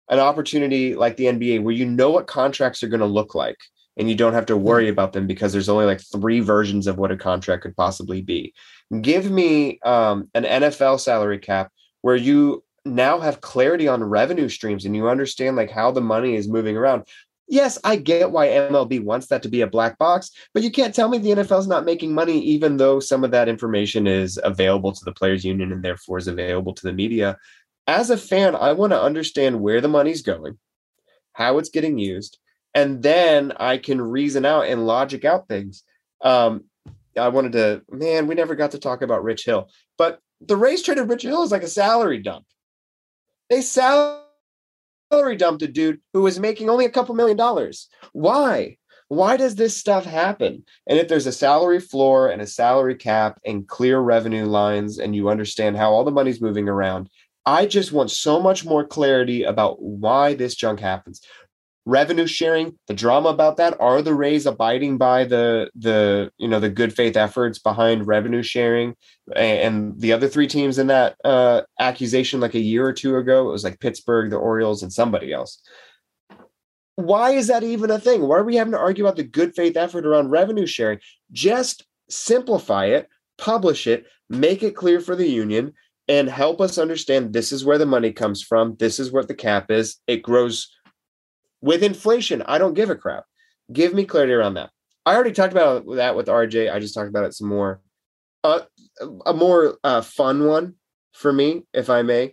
an opportunity like the NBA where you know what contracts are going to look like and you don't have to worry about them because there's only like 3 versions of what a contract could possibly be. Give me an NFL salary cap where you now have clarity on revenue streams and you understand like how the money is moving around. Yes, I get why MLB wants that to be a black box, but you can't tell me the NFL is not making money, even though some of that information is available to the players union and therefore is available to the media. As a fan, I want to understand where the money's going, how it's getting used, and then I can reason out and logic out things. We never got to talk about Rich Hill, but the Rays traded Rich Hill as like a salary dump. They salary dumped a dude who was making only a couple $1 million. Why? Why does this stuff happen? And if there's a salary floor and a salary cap and clear revenue lines, and you understand how all the money's moving around, I just want so much more clarity about why this junk happens. Revenue sharing, the drama about that. Are the Rays abiding by the good faith efforts behind revenue sharing? And the other 3 teams in that accusation like a year or 2 ago, it was like Pittsburgh, the Orioles, and somebody else. Why is that even a thing? Why are we having to argue about the good faith effort around revenue sharing? Just simplify it, publish it, make it clear for the union, and help us understand this is where the money comes from. This is what the cap is. It grows with inflation. I don't give a crap. Give me clarity around that. I already talked about that with RJ. I just talked about it some more. A more fun one for me, if I may.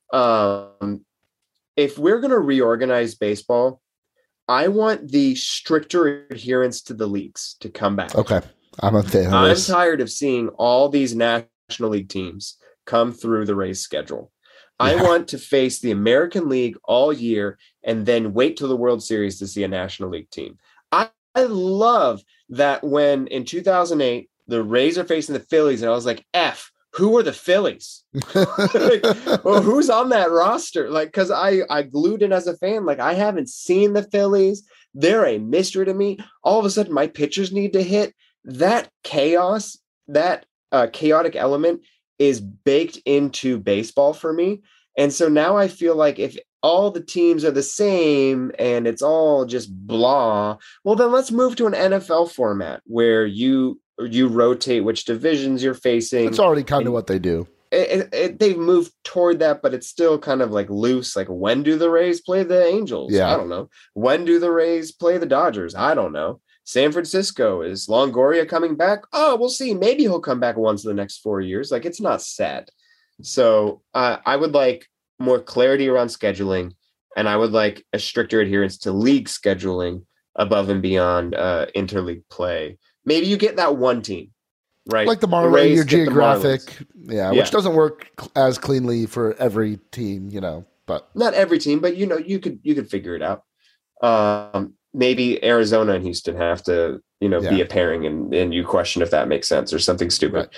If we're going to reorganize baseball, I want the stricter adherence to the leagues to come back. Okay. I'm tired of seeing all these National League teams come through the Rays schedule. I want to face the American League all year and then wait till the World Series to see a National League team. I love that when in 2008, the Rays are facing the Phillies, and I was like, who are the Phillies? Who's on that roster? Like, because I glued in as a fan. Like, I haven't seen the Phillies. They're a mystery to me. All of a sudden, my pitchers need to hit. That chaos, that chaotic element is baked into baseball for me. And so now I feel like if all the teams are the same and it's all just blah, well, then let's move to an NFL format where you rotate which divisions you're facing. It's already kind of what they do. They've moved toward that, but it's still kind of like loose. Like, when do the Rays play the Angels? Yeah. I don't know. When do the Rays play the Dodgers? I don't know. San Francisco, is Longoria coming back? Oh, we'll see. Maybe he'll come back once in the next 4 years. Like, it's not set. So I would like more clarity around scheduling, and I would like a stricter adherence to league scheduling above and beyond interleague play. Maybe you get that one team, right? Like the Marlins, your geographic, which doesn't work as cleanly for every team, but not every team, but you could figure it out. Maybe Arizona and Houston have to, be a pairing, and you question if that makes sense or something stupid.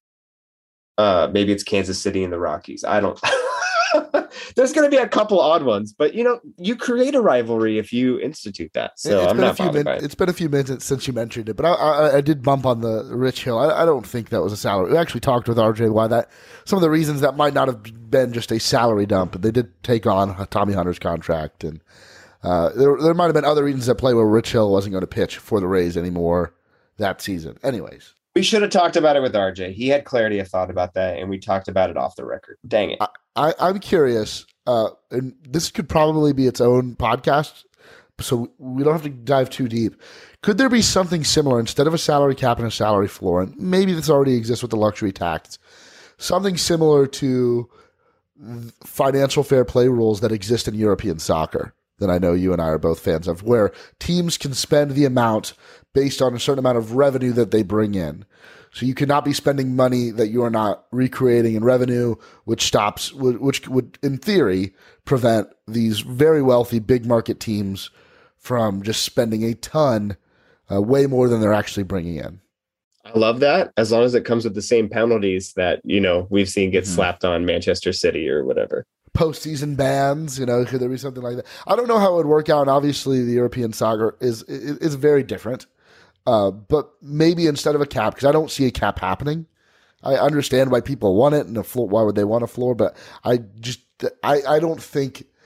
Right. Maybe it's Kansas City and the Rockies. I don't. There's going to be a couple odd ones, but you create a rivalry if you institute that. So I'm not bothered by it. It's been a few minutes since you mentioned it, but I did bump on the Rich Hill. I don't think that was a salary. We actually talked with RJ why that some of the reasons that might not have been just a salary dump, but they did take on Tommy Hunter's contract, and there might have been other reasons at play where Rich Hill wasn't going to pitch for the Rays anymore that season. Anyways. We should have talked about it with RJ. He had clarity of thought about that, and we talked about it off the record. Dang it. I'm curious, and this could probably be its own podcast, so we don't have to dive too deep. Could there be something similar instead of a salary cap and a salary floor? And maybe this already exists with the luxury tax. Something similar to financial fair play rules that exist in European soccer that I know you and I are both fans of, where teams can spend the amount based on a certain amount of revenue that they bring in. So you cannot be spending money that you are not recreating in revenue, which would, in theory, prevent these very wealthy big market teams from just spending a ton, way more than they're actually bringing in. I love that, as long as it comes with the same penalties that, we've seen get slapped on Manchester City or whatever. Postseason bans, could there be something like that? I don't know how it would work out. And obviously, the European soccer is very different. But maybe instead of a cap, because I don't see a cap happening. I understand why people want it and a floor. Why would they want a floor? But I don't think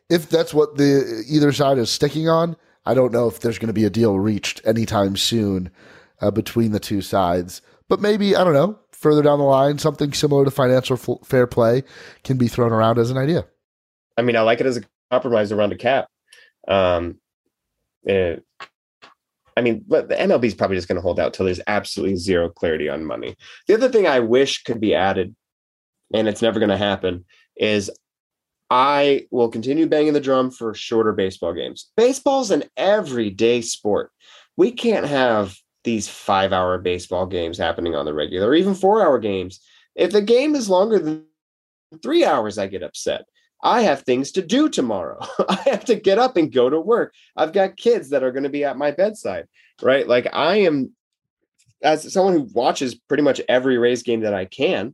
if that's what the either side is sticking on, I don't know if there's going to be a deal reached anytime soon between the two sides. But maybe, I don't know, further down the line, something similar to financial fair play can be thrown around as an idea. I mean, I like it as a compromise around a cap. But the MLB is probably just going to hold out till there's absolutely zero clarity on money. The other thing I wish could be added, and it's never going to happen, is I will continue banging the drum for shorter baseball games. Baseball's an everyday sport. We can't have these 5-hour baseball games happening on the regular, or even 4-hour games. If the game is longer than 3 hours, I get upset. I have things to do tomorrow. I have to get up and go to work. I've got kids that are going to be at my bedside, right? Like, I am, as someone who watches pretty much every Rays game that I can,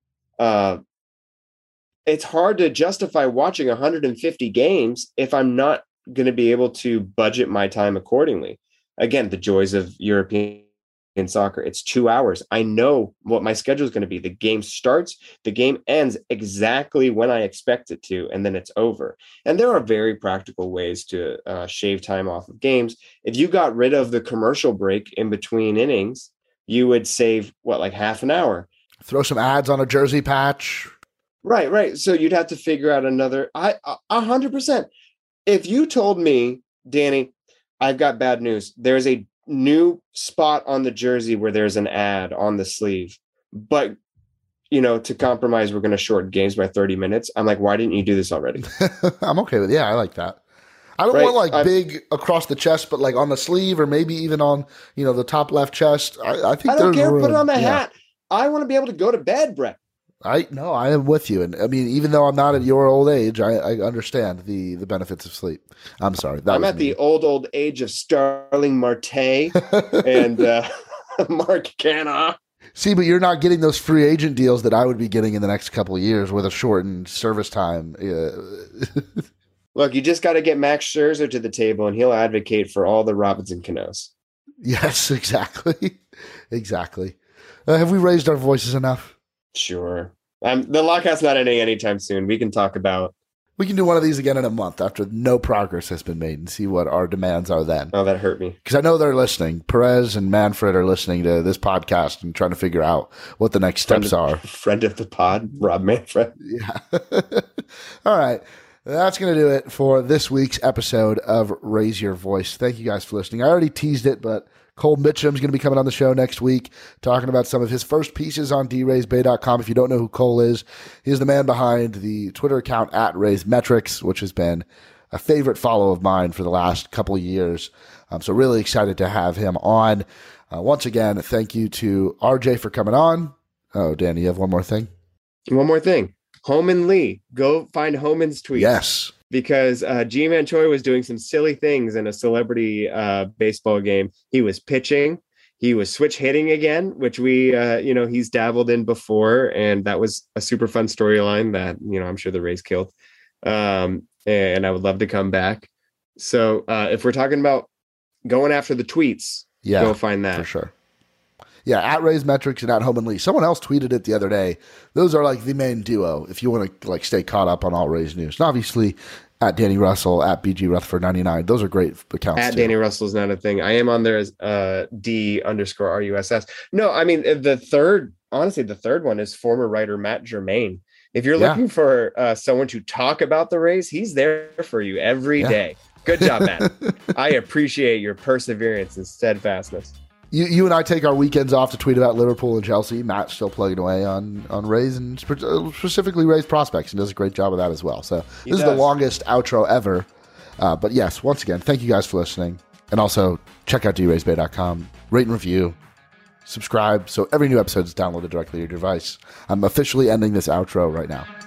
it's hard to justify watching 150 games if I'm not going to be able to budget my time accordingly. Again, the joys of European soccer. It's 2 hours. I know what my schedule is going to be. The game starts, the game ends exactly when I expect it to, and then it's over. And there are very practical ways to shave time off of games. If you got rid of the commercial break in between innings, you would save, like half an hour. Throw some ads on a jersey patch. Right. So you'd have to figure out another. 100%. If you told me, Danny, I've got bad news. There's a new spot on the jersey where there's an ad on the sleeve, but to compromise, we're going to shorten games by 30 minutes. I'm like, why didn't you do this already? I'm okay with it. Yeah, I like that. I don't want big across the chest, but like on the sleeve or maybe even on, the top left chest. I think I don't care. Put it on the hat. I want to be able to go to bed, Brett. I am with you. And I mean, even though I'm not at your old age, I understand the benefits of sleep. I'm sorry. I'm at the old age of Starling Marte and Mark Canha. See, but you're not getting those free agent deals that I would be getting in the next couple of years with a shortened service time. Look, you just got to get Max Scherzer to the table, and he'll advocate for all the Robinson Canoes. Yes, exactly. Exactly. Have we raised our voices enough? Sure. The lockout's not ending anytime soon. We can talk about. We can do one of these again in a month after no progress has been made and see what our demands are then. Oh, that hurt me. Because I know they're listening. Perez and Manfred are listening to this podcast and trying to figure out what the next steps are. Friend of the pod, Rob Manfred. Yeah. All right. That's going to do it for this week's episode of Raise Your Voice. Thank you guys for listening. I already teased it, but Cole Mitchum is going to be coming on the show next week, talking about some of his first pieces on draysbay.com. If you don't know who Cole is, he's the man behind the Twitter account at RaysMetrics, which has been a favorite follow of mine for the last couple of years. So really excited to have him on. Once again, thank you to RJ for coming on. Oh, Danny, you have one more thing? One more thing. Homan Lee. Go find Homan's tweets. Yes. Because Ji-Man Choi was doing some silly things in a celebrity baseball game. He was pitching. He was switch hitting again, which he's dabbled in before. And that was a super fun storyline that, I'm sure the Rays killed. And I would love to come back. So if we're talking about going after the tweets, go find that. For sure. Yeah, at RaysMetrics and at Homan Lee. Someone else tweeted it the other day. Those are like the main duo if you want to stay caught up on all Rays news. And obviously, at Danny Russell, at BG Rutherford99. Those are great accounts. At Danny Russell is not a thing. I am on there as D_RUSS. No, I mean, the third one is former writer Matt Germain. If you're looking for someone to talk about the Rays, he's there for you every day. Good job, Matt. I appreciate your perseverance and steadfastness. You and I take our weekends off to tweet about Liverpool and Chelsea. Matt's still plugging away on Rays and specifically Rays prospects and does a great job of that as well. So this is the longest outro ever. But yes, once again, thank you guys for listening. And also check out draysbay.com, rate and review, subscribe so every new episode is downloaded directly to your device. I'm officially ending this outro right now.